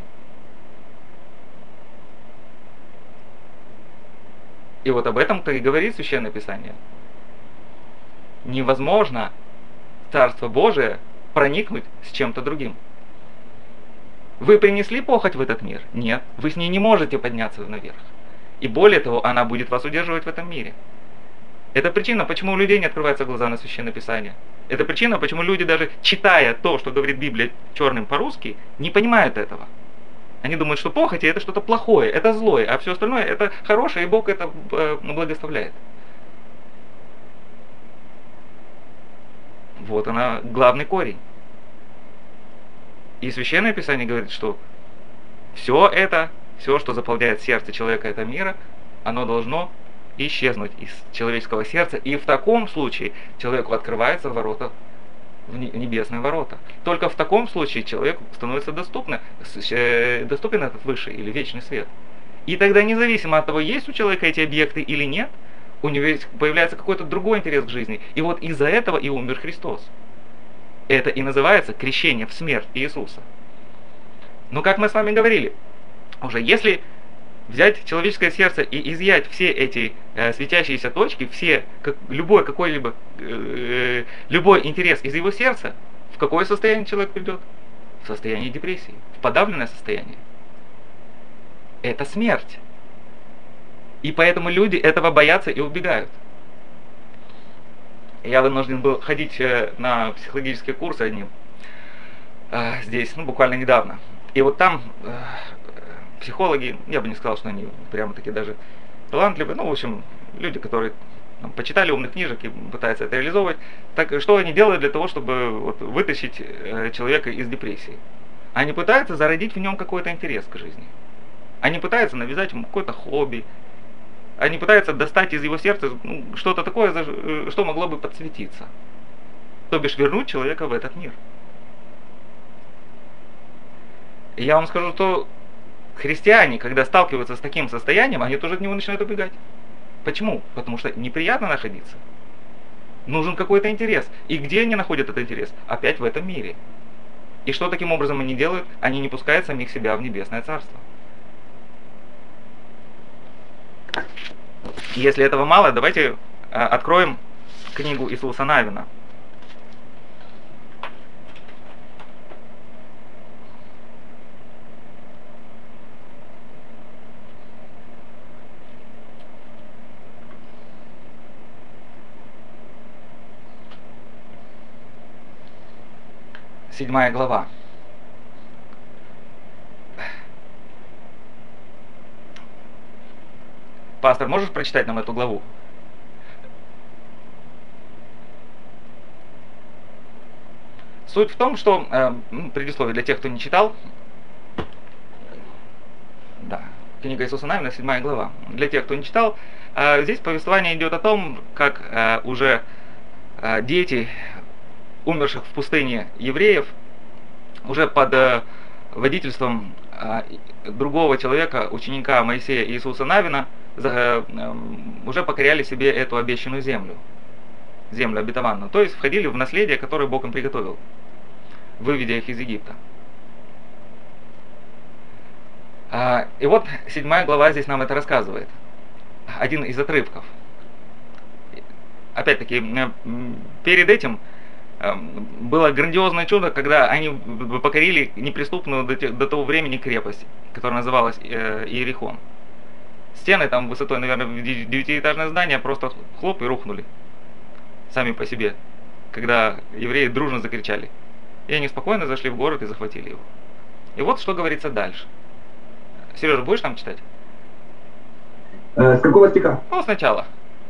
A: И вот об этом-то и говорит Священное Писание. Невозможно в Царство Божие проникнуть с чем-то другим. Вы принесли похоть в этот мир? Нет. Вы с ней не можете подняться наверх. И более того, она будет вас удерживать в этом мире. Это причина, почему у людей не открываются глаза на Священное Писание. Это причина, почему люди, даже читая то, что говорит Библия черным по-русски, не понимают этого. Они думают, что похоть — это что-то плохое, это злое, а все остальное — это хорошее, и Бог это э, благословляет. Вот она, главный корень. И Священное Писание говорит, что все это, все, что заполняет сердце человека этого мира, оно должно исчезнуть из человеческого сердца. И в таком случае человеку открываются ворота, в небесные ворота. Только в таком случае человеку становится доступно, доступен этот высший или вечный свет. И тогда, независимо от того, есть у человека эти объекты или нет, у него есть, появляется какой-то другой интерес к жизни. И вот из-за этого и умер Христос. Это и называется крещение в смерть Иисуса. Но как мы с вами говорили, уже если взять человеческое сердце и изъять все эти э, светящиеся точки, все, как, любой какой-либо, э, любой интерес из его сердца, в какое состояние человек придет? В состояние депрессии, в подавленное состояние. Это смерть. И поэтому люди этого боятся и убегают. Я вынужден был ходить на психологические курсы одним э, здесь, ну, буквально недавно. И вот там э, психологи, я бы не сказал, что они прямо-таки даже талантливые, ну, в общем, люди, которые там, почитали умных книжек и пытаются это реализовывать. Так что они делают для того, чтобы вот, вытащить э, человека из депрессии? Они пытаются зародить в нем какой-то интерес к жизни. Они пытаются навязать ему какое-то хобби. Они пытаются достать из его сердца ну, что-то такое, что могло бы подсветиться. То бишь вернуть человека в этот мир. И я вам скажу, что христиане, когда сталкиваются с таким состоянием, они тоже от него начинают убегать. Почему? Потому что неприятно находиться. Нужен какой-то интерес. И где они находят этот интерес? Опять в этом мире. И что таким образом они делают? Они не пускают самих себя в небесное царство. Если этого мало, давайте э, откроем книгу Иисуса Навина. Седьмая глава. Пастор, можешь прочитать нам эту главу? Суть в том, что, э, предисловие для тех, кто не читал, да, книга Иисуса Навина, седьмая глава. Для тех, кто не читал, э, здесь повествование идет о том, как э, уже э, дети умерших в пустыне евреев, уже под э, водительством э, другого человека, ученика Моисея Иисуса Навина, за, э, уже покоряли себе эту обещанную землю, землю обетованную, то есть входили в наследие, которое Бог им приготовил, выведя их из Египта. А, и вот седьмая глава здесь нам это рассказывает. Один из отрывков. Опять-таки, перед этим было грандиозное чудо, когда они покорили неприступную до, до того времени крепость, которая называлась Иерихон. Стены там высотой, наверное, девятиэтажное здание просто хлоп и рухнули сами по себе, когда евреи дружно закричали. И они спокойно зашли в город и захватили его. И вот что говорится дальше. Сережа, будешь нам читать?
C: Э, с какого стиха?
A: Ну, сначала.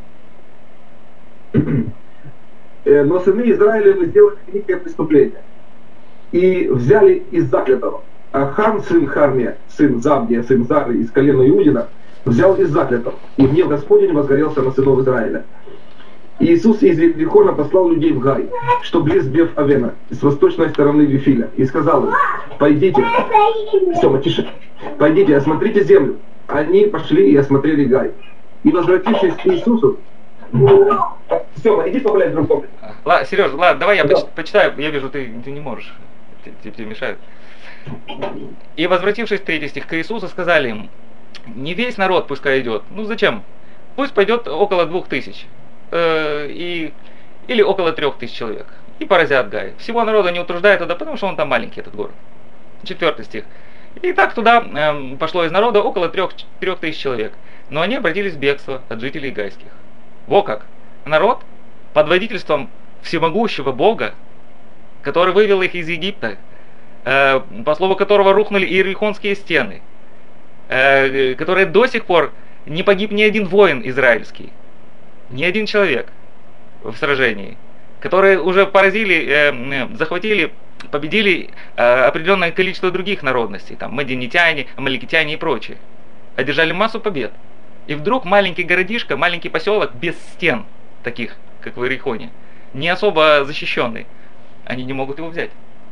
C: Но сыны Израилевы сделали великое преступление и взяли из заклятого. А Хам, сын Харме, сын Забдия, сын Зары из колена Иудина, взял из заклятого, и гнев Господень возгорелся на сынов Израиля. И Иисус из Иерихона послал людей в Гай, что близ Беф-Авена, с восточной стороны Вифиля, и сказал им: пойдите, Сема, тише, пойдите, осмотрите землю. Они пошли и осмотрели Гай. И возвратившись к Иисусу, Сема, иди погуляй в другом.
A: Ладно, Сережа, ладно, давай я поч- почитаю, я вижу, ты, ты не можешь, тебе, тебе мешают. И возвратившись, третий стих, к Иисусу сказали им: не весь народ пускай идет. Ну зачем? Пусть пойдет около двух тысяч. Э, и, или около трех тысяч человек. И поразят Гай. Всего народа не утруждает туда, потому что он там маленький, этот город. Четвертый стих. И так туда э, пошло из народа около трех, трех тысяч человек. Но они обратились в бегство от жителей гайских. Во как! Народ под водительством всемогущего Бога, который вывел их из Египта, э, по слову которого рухнули иерихонские стены, э, которые до сих пор не погиб ни один воин израильский, ни один человек в сражении, которые уже поразили, э, захватили, победили э, определенное количество других народностей, там мадианитяне, амаликитяне и прочие, одержали массу побед. И вдруг маленький городишко, маленький поселок без стен, таких, как в Иерихоне, не особо защищенный, они не могут его взять.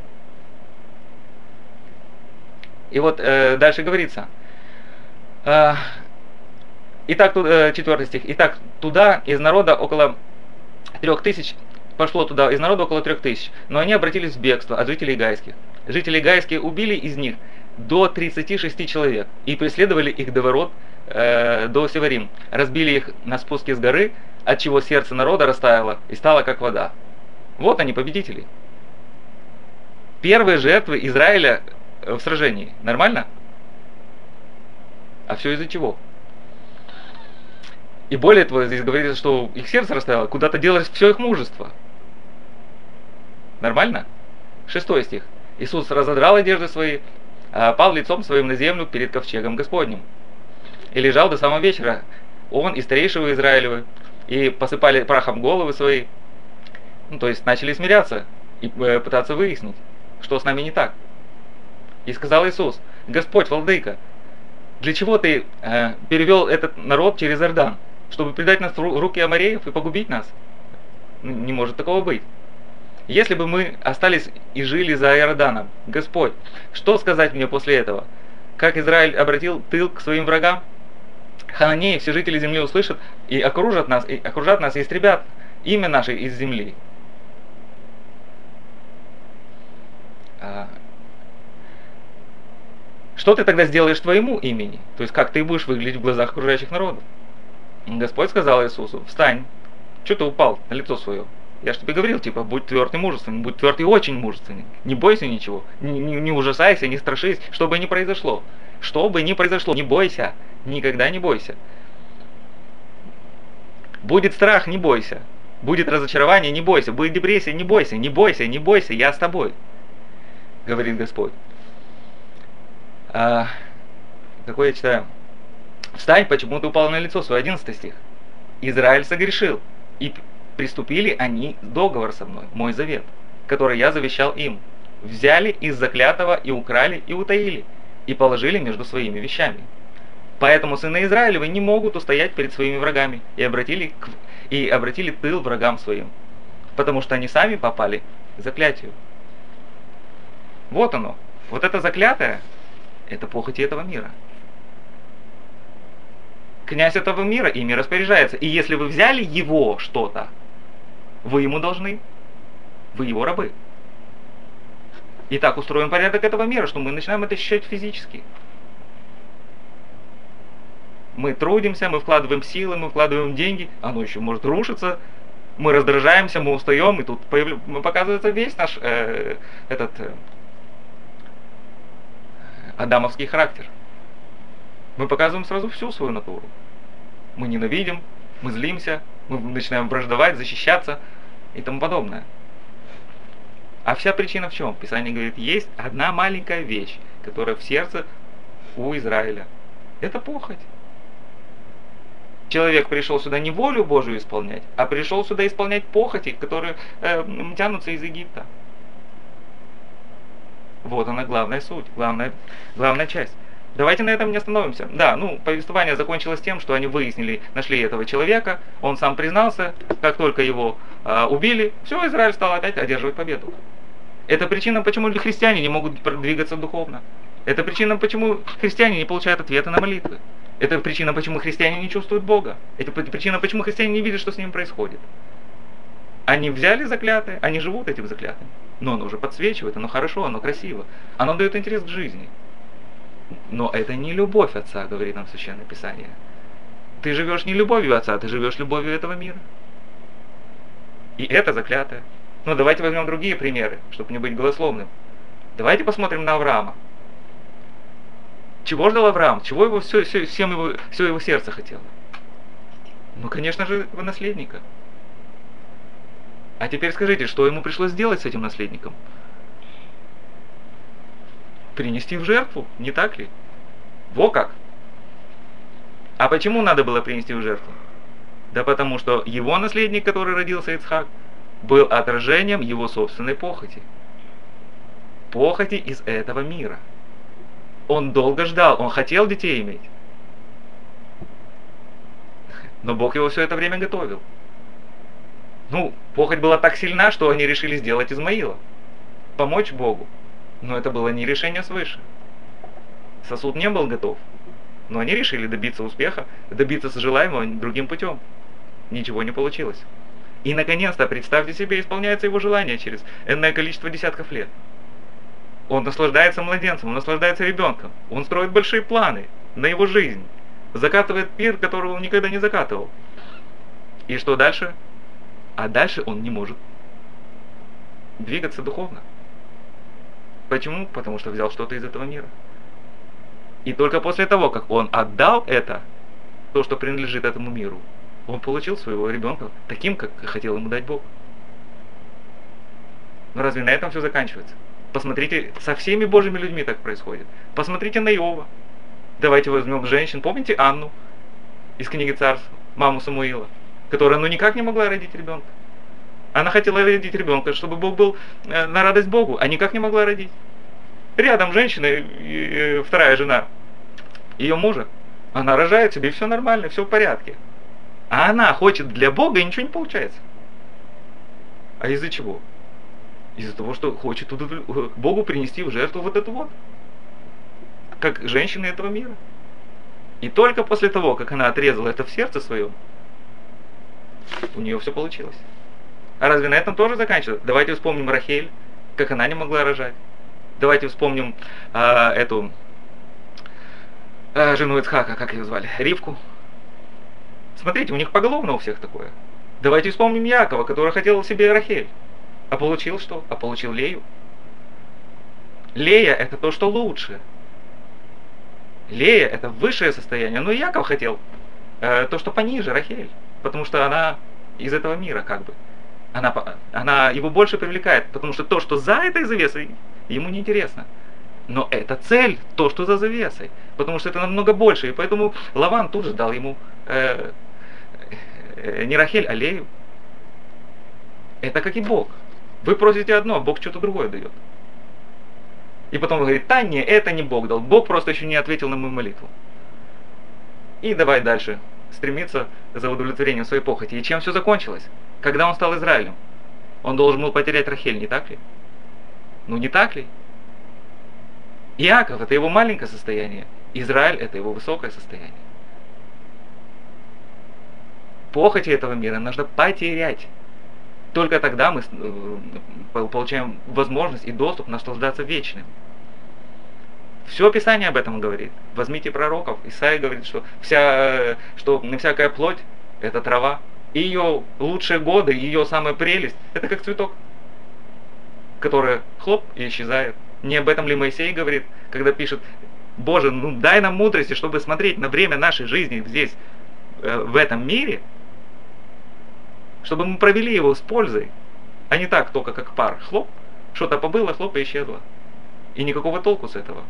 A: И вот э, дальше говорится. Э, итак, э, четвертый стих. Итак, туда из народа около трех тысяч, пошло туда из народа около трех тысяч, но они обратились в бегство от жителей гайских. Жители гайские убили из них до тридцати шести человек и преследовали их до ворот, э, до Севарим. Разбили их на спуске с горы, отчего сердце народа растаяло и стало как вода. Вот они, победители. Первые жертвы Израиля в сражении. Нормально? А все из-за чего? И более того, здесь говорится, что их сердце расстояло, куда-то делось все их мужество. Нормально? Шестой стих. Иисус разодрал одежды свои, пал лицом своим на землю перед ковчегом Господним. И лежал до самого вечера, он и старейшего Израилевы, и посыпали прахом головы свои. Ну, то есть начали смиряться и пытаться выяснить, что с нами не так. И сказал Иисус: Господь, Владыка, для чего ты э, перевел этот народ через Иордан? Чтобы предать нас в руки амореев и погубить нас? Не может такого быть. Если бы мы остались и жили за Иорданом, Господь, что сказать мне после этого? Как Израиль обратил тыл к своим врагам? Хананеи, все жители земли услышат и окружат нас, и окружат нас и истребят имя наше из земли. Что ты тогда сделаешь твоему имени? То есть как ты будешь выглядеть в глазах окружающих народов? Господь сказал Иисусу: встань, что ты упал на лицо свое? Я же тебе говорил, типа, будь тверд и мужественный, будь тверд и очень мужественный. Не бойся ничего, не, не, не ужасайся, не страшись, что бы ни произошло. Что бы ни произошло, не бойся, никогда не бойся. Будет страх, не бойся. Будет разочарование, не бойся. Будет депрессия, не бойся, не бойся, не бойся, я с тобой, говорит Господь. А, какой я читаю? Встань, почему ты упал на лицо свое, одиннадцатый стих. Израиль согрешил, и приступили они договор со мной, мой завет, который я завещал им. Взяли из заклятого и украли, и утаили, и положили между своими вещами. Поэтому сыны Израилевы не могут устоять перед своими врагами, и обратили, к, и обратили тыл врагам своим, потому что они сами попали к заклятию. Вот оно, вот это заклятое, это похоти этого мира. Князь этого мира ими распоряжается, и если вы взяли его что-то, вы ему должны, вы его рабы. И так устроен порядок этого мира, что мы начинаем это ощущать физически. Мы трудимся, мы вкладываем силы, мы вкладываем деньги, оно еще может рушиться, мы раздражаемся, мы устаем, и тут появ... показывается весь наш э, этот э, адамовский характер. Мы показываем сразу всю свою натуру. Мы ненавидим, мы злимся, мы начинаем враждовать, защищаться и тому подобное. А вся причина в чем? Писание говорит, есть одна маленькая вещь, которая в сердце у Израиля. Это похоть. Человек пришел сюда не волю Божию исполнять, а пришел сюда исполнять похоти, которые э, тянутся из Египта. Вот она главная суть, главная, главная часть. Давайте на этом не остановимся. Да, ну, повествование закончилось тем, что они выяснили, нашли этого человека, он сам признался, как только его э, убили, все, Израиль стал опять одерживать победу. Это причина, почему христиане не могут продвигаться духовно. Это причина, почему христиане не получают ответы на молитвы. Это причина, почему христиане не чувствуют Бога. Это причина, почему христиане не видят, что с ним происходит. Они взяли заклятое, они живут этим заклятым. Но оно уже подсвечивает, оно хорошо, оно красиво. Оно дает интерес к жизни. Но это не любовь Отца, говорит нам Священное Писание. Ты живешь не любовью Отца, ты живешь любовью этого мира. И это заклятое. Ну, давайте возьмем другие примеры, чтобы не быть голословным. Давайте посмотрим на Авраама. Чего ждал Авраам? Чего его все, все, всем его, все его сердце хотело? Ну, конечно же, его наследника. А теперь скажите, что ему пришлось сделать с этим наследником? Принести в жертву, не так ли? Во как! А почему надо было принести в жертву? Да потому что его наследник, который родился Ицхак, был отражением его собственной похоти. Похоти из этого мира. Он долго ждал, он хотел детей иметь. Но Бог его все это время готовил. Ну, похоть была так сильна, что они решили сделать Измаила. Помочь Богу. Но это было не решение свыше. Сосуд не был готов. Но они решили добиться успеха, добиться желаемого другим путем. Ничего не получилось. И наконец-то, представьте себе, исполняется его желание через энное количество десятков лет. Он наслаждается младенцем, он наслаждается ребенком. Он строит большие планы на его жизнь. Закатывает пир, которого он никогда не закатывал. И что дальше? А дальше он не может двигаться духовно. Почему? Потому что взял что-то из этого мира. И только после того, как он отдал это, то, что принадлежит этому миру, Он получил своего ребенка таким, как хотел ему дать Бог. Но разве на этом все заканчивается? Посмотрите, со всеми Божьими людьми так происходит. Посмотрите на Иова. Давайте возьмем женщин. Помните Анну из книги Царств, маму Самуила, которая ну никак не могла родить ребенка. Она хотела родить ребенка, чтобы Бог был э, на радость Богу, а никак не могла родить. Рядом женщина, э, э, вторая жена ее мужа, она рожает себе, и все нормально, все в порядке. А она хочет для Бога, и ничего не получается. А из-за чего? Из-за того, что хочет Богу принести в жертву вот эту вот, как женщины этого мира. И только после того, как она отрезала это в сердце своем, у нее все получилось. А разве на этом тоже заканчивается? Давайте вспомним Рахель, как она не могла рожать. Давайте вспомним а, эту а, жену Ицхака, как ее звали, Ривку. Смотрите, у них поголовно у всех такое. Давайте вспомним Якова, который хотел себе Рахель. А получил что? А получил Лею. Лея это то, что лучше. Лея это высшее состояние. Но Яков хотел э, то, что пониже, Рахель. Потому что она из этого мира как бы. Она, она его больше привлекает. Потому что то, что за этой завесой, ему не интересно. Но это цель, то, что за завесой. Потому что это намного больше. И поэтому Лаван тут же дал ему э, э, не Рахель, а Лею. Это как и Бог. Вы просите одно, а Бог что-то другое дает. И потом он говорит, да не, это не Бог дал. Бог просто еще не ответил на мою молитву. И давай дальше стремиться за удовлетворением своей похоти. И чем все закончилось? Когда он стал Израилем? Он должен был потерять Рахель, не так ли? Ну не так ли? Иаков это его маленькое состояние. Израиль это его высокое состояние. Похоти этого мира нужно потерять. Только тогда мы получаем возможность и доступ наслаждаться вечным. Все Писание об этом говорит. Возьмите пророков. Исаия говорит, что, вся, что всякая плоть – это трава. И ее лучшие годы, ее самая прелесть – это как цветок, который хлоп и исчезает. Не об этом ли Моисей говорит, когда пишет, Боже, ну дай нам мудрости, чтобы смотреть на время нашей жизни здесь, в этом мире, чтобы мы провели его с пользой, а не так только как пар. Хлоп, что-то побыло, хлоп и исчезло. И никакого толку с этого.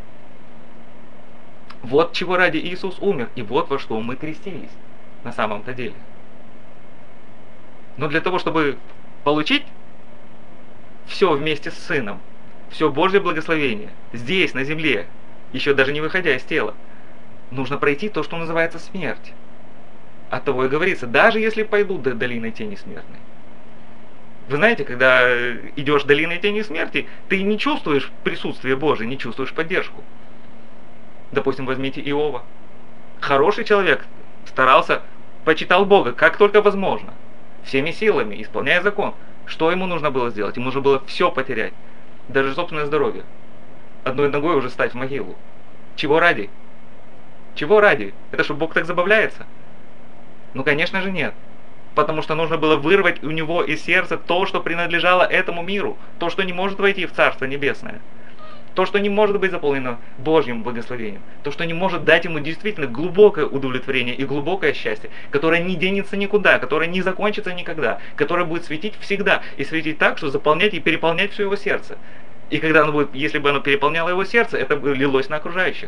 A: Вот чего ради Иисус умер, и вот во что мы крестились на самом-то деле. Но для того, чтобы получить все вместе с Сыном, все Божье благословение, здесь, на земле, еще даже не выходя из тела, нужно пройти то, что называется смерть. От того и говорится, даже если пойду до долины тени смертной. Вы знаете, когда идешь долиной тени смерти, ты не чувствуешь присутствие Божие, не чувствуешь поддержку. Допустим, возьмите Иова. Хороший человек старался, почитал Бога, как только возможно, всеми силами, исполняя закон. Что ему нужно было сделать? Ему нужно было все потерять, даже собственное здоровье. Одной ногой уже стать в могилу. Чего ради? Чего ради? Это что, Бог так забавляется? Ну, конечно же, нет. Потому что нужно было вырвать у него из сердца то, что принадлежало этому миру. То, что не может войти в Царство Небесное. То, что не может быть заполнено Божьим благословением. То, что не может дать ему действительно глубокое удовлетворение и глубокое счастье, которое не денется никуда, которое не закончится никогда, которое будет светить всегда. И светить так, что заполнять и переполнять все его сердце. И когда оно будет, если бы оно переполняло его сердце, это бы лилось на окружающих.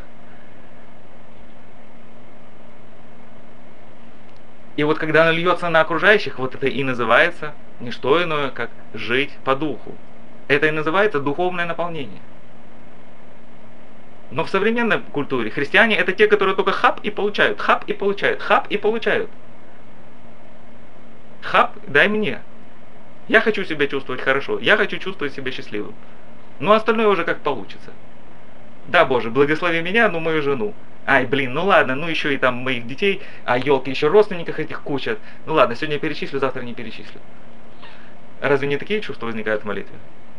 A: И вот когда оно льется на окружающих, вот это и называется не что иное, как жить по духу. Это и называется духовное наполнение. Но в современной культуре христиане это те, которые только хап и получают, хап и получают, хап и получают. Хап, дай мне. Я хочу себя чувствовать хорошо, я хочу чувствовать себя счастливым. Ну остальное уже как получится. Да, Боже, благослови меня, ну мою жену. Ай, блин, ну ладно, ну еще и там моих детей, а елки еще родственников этих куча. Ну ладно, сегодня я перечислю, завтра не перечислю. Разве не такие чувства возникают в молитве?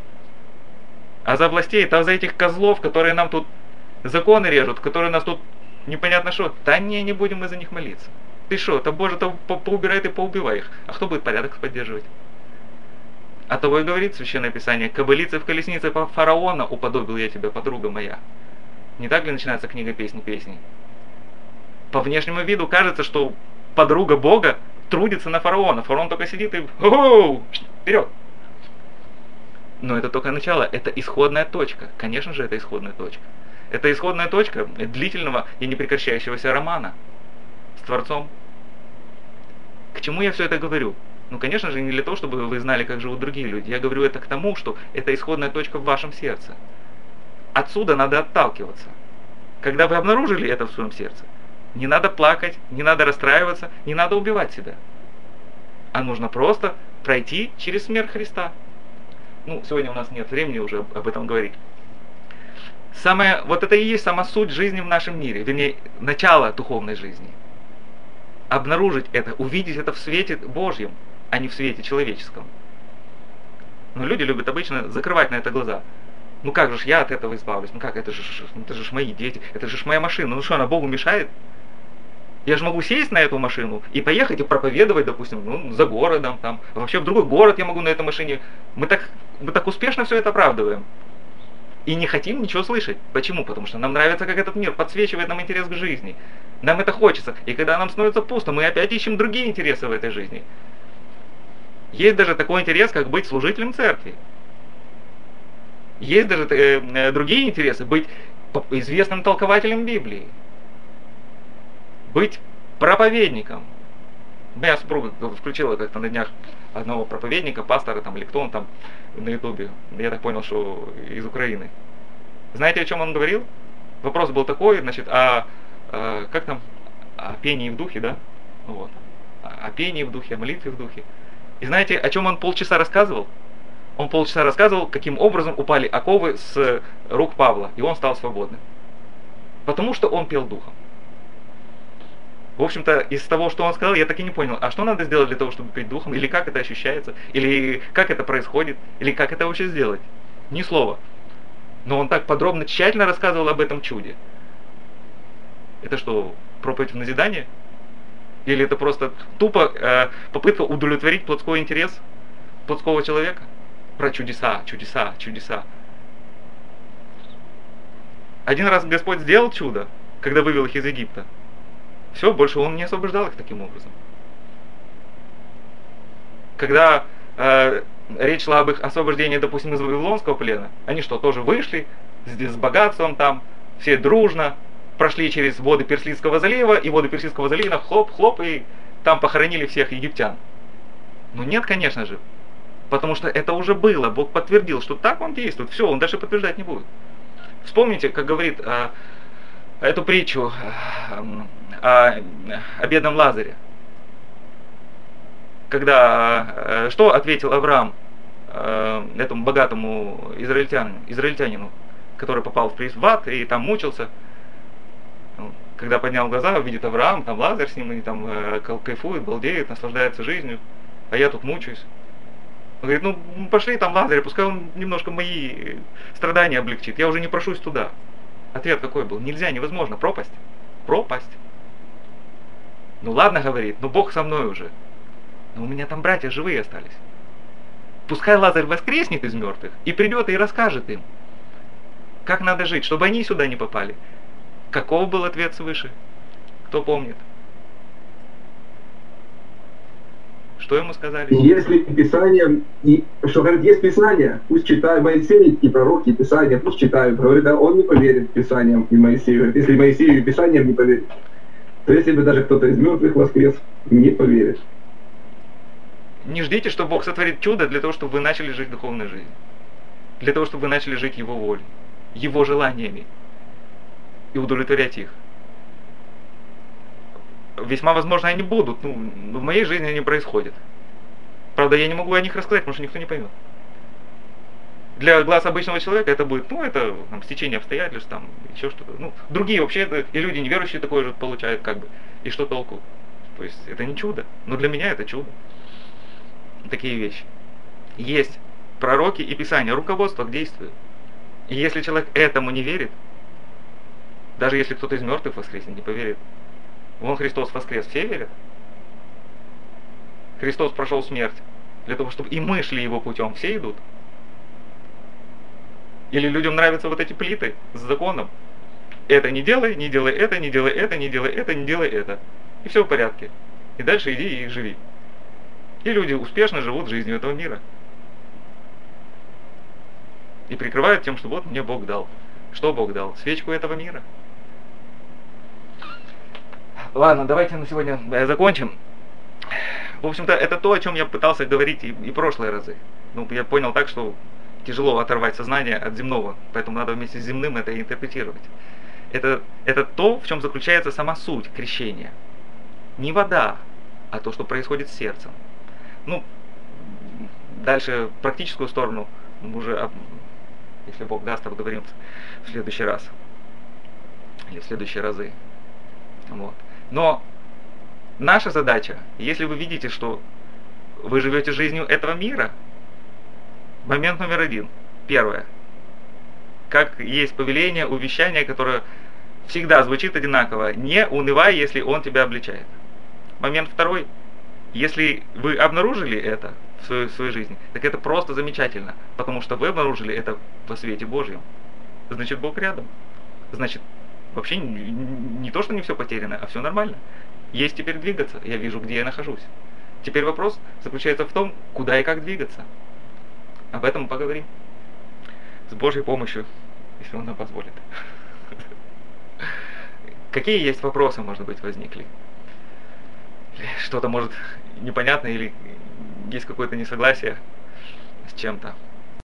A: А за властей, там за этих козлов, которые нам тут законы режут, которые нас тут непонятно что, да не, не будем мы за них молиться. Ты что, то Боже, то по поубирай ты поубивай их. А кто будет порядок поддерживать? А того и говорит Священное Писание, кобылицы в колеснице по фараона уподобил я тебя, подруга моя. Не так ли начинается книга песни песней? По внешнему виду кажется, что подруга Бога трудится на фараона. Фараон только сидит и «О-о-о! Вперед!» Но это только начало, это исходная точка. Конечно же, это исходная точка. Это исходная точка длительного и непрекращающегося романа с Творцом. К чему я все это говорю? Ну, конечно же, не для того, чтобы вы знали, как живут другие люди. Я говорю это к тому, что это исходная точка в вашем сердце. Отсюда надо отталкиваться. Когда вы обнаружили это в своем сердце, не надо плакать, не надо расстраиваться, не надо убивать себя. А нужно просто пройти через смерть Христа. Ну, сегодня у нас нет времени уже об этом говорить. Самое, вот это и есть сама суть жизни в нашем мире, вернее, начало духовной жизни. Обнаружить это, увидеть это в свете Божьем, а не в свете человеческом. Но люди любят обычно закрывать на это глаза. Ну как же ж я от этого избавлюсь? Ну как, это же, это же мои дети, это же моя машина. Ну что, она Богу мешает? Я же могу сесть на эту машину и поехать и проповедовать, допустим, ну, за городом, там, вообще в другой город я могу на этой машине. Мы так, мы так успешно все это оправдываем. И не хотим ничего слышать. Почему? Потому что нам нравится, как этот мир подсвечивает нам интерес к жизни. Нам это хочется. И когда нам становится пусто, мы опять ищем другие интересы в этой жизни. Есть даже такой интерес, как быть служителем церкви. Есть даже э, другие интересы, быть известным толкователем Библии. Быть проповедником. Моя супруга включила как-то на днях одного проповедника, пастора там, или кто он там на ютубе. Я так понял, что из Украины. Знаете, о чем он говорил? Вопрос был такой, значит, а, а как там, о пении в духе, да? Вот. О пении в духе, о молитве в духе. И знаете, о чем он полчаса рассказывал? Он полчаса рассказывал, каким образом упали оковы с рук Павла, и он стал свободным. Потому что он пел духом. В общем-то, из того, что он сказал, я так и не понял, а что надо сделать для того, чтобы петь духом, или как это ощущается, или как это происходит, или как это вообще сделать. Ни слова. Но он так подробно, тщательно рассказывал об этом чуде. Это что, проповедь в назидание? Или это просто тупо э, попытка удовлетворить плотской интерес плотского человека? Про чудеса, чудеса, чудеса. Один раз Господь сделал чудо, когда вывел их из Египта. Все, больше он не освобождал их таким образом. Когда э, речь шла об их освобождении, допустим, из Вавилонского плена, они что, тоже вышли с, с богатством там, все дружно, прошли через воды Персидского залива, и воды Персидского залива хлоп-хлоп, и там похоронили всех египтян. Ну нет, конечно же, потому что это уже было, Бог подтвердил, что так он действует, все, он дальше подтверждать не будет. Вспомните, как говорит э, эту притчу э, о, о бедном Лазаре. Когда, э, что ответил Авраам э, этому богатому израильтянину, израильтянину, который попал в ад и там мучился. Когда поднял глаза, видит Авраам, там Лазарь с ним, они там э, кайфуют, балдеют, наслаждаются жизнью, а я тут мучаюсь. Он говорит, ну пошли там Лазарь, пускай он немножко мои страдания облегчит, я уже не прошусь туда. Ответ какой был? Нельзя, невозможно, пропасть. Пропасть. Ну ладно, говорит, но Бог со мной уже. Но у меня там братья живые остались. Пускай Лазарь воскреснет из мертвых и придет и расскажет им, как надо жить, чтобы они сюда не попали. Каков был ответ свыше? Кто помнит? Что ему сказали?
C: Если Писание, и, что говорит, есть Писание, пусть читают Моисей и пророки, и Писание, пусть читают. Говорит, да, он не поверит Писаниям и Моисею. Говорит, если Моисею и Писаниям не поверит, то если бы даже кто-то из мертвых воскрес, не поверит.
A: Не ждите, что Бог сотворит чудо для того, чтобы вы начали жить духовной жизнью. Для того, чтобы вы начали жить Его волей, Его желаниями и удовлетворять их. Весьма возможно, они будут, ну, в моей жизни они происходят. Правда, я не могу о них рассказать, потому что никто не поймет. Для глаз обычного человека это будет, ну, это там, стечение обстоятельств, там, еще что-то. Ну, другие вообще, это, и люди неверующие такое же получают, как бы. И что толку? То есть, это не чудо. Но для меня это чудо. Такие вещи. Есть пророки и Писания, руководство к действию. И если человек этому не верит, даже если кто-то из мертвых воскреснет, не поверит. Вон Христос воскрес, все верят? Христос прошел смерть для того, чтобы и мы шли Его путем, все идут? Или людям нравятся вот эти плиты с законом? Это не делай, не делай это, не делай это, не делай это, не делай это. И все в порядке. И дальше иди и живи. И люди успешно живут жизнью этого мира. И прикрывают тем, что вот мне Бог дал. Что Бог дал? Свечку этого мира. Ладно, давайте на сегодня закончим. В общем-то, это то, о чем я пытался говорить и, и прошлые разы. Ну, я понял так, что тяжело оторвать сознание от земного, поэтому надо вместе с земным это интерпретировать. Это, это то, в чем заключается сама суть крещения. Не вода, а то, что происходит с сердцем. Ну, дальше практическую сторону мы уже, если Бог даст, обговорим в следующий раз. Или в следующие разы. Вот. Но наша задача, если вы видите, что вы живете жизнью этого мира, момент номер один. Первое. Как есть повеление, увещание, которое всегда звучит одинаково. Не унывай, если он тебя обличает. Момент второй. Если вы обнаружили это в своей, в своей жизни, так это просто замечательно, потому что вы обнаружили это во свете Божьем. Значит, Бог рядом. Значит, вообще не, не то, что не все потеряно, а все нормально. Есть теперь двигаться, я вижу, где я нахожусь. Теперь вопрос заключается в том, куда и как двигаться. Об этом мы поговорим. С Божьей помощью, если Он нам позволит. Какие есть вопросы, может быть, возникли? Что-то может непонятно или есть какое-то несогласие с чем-то.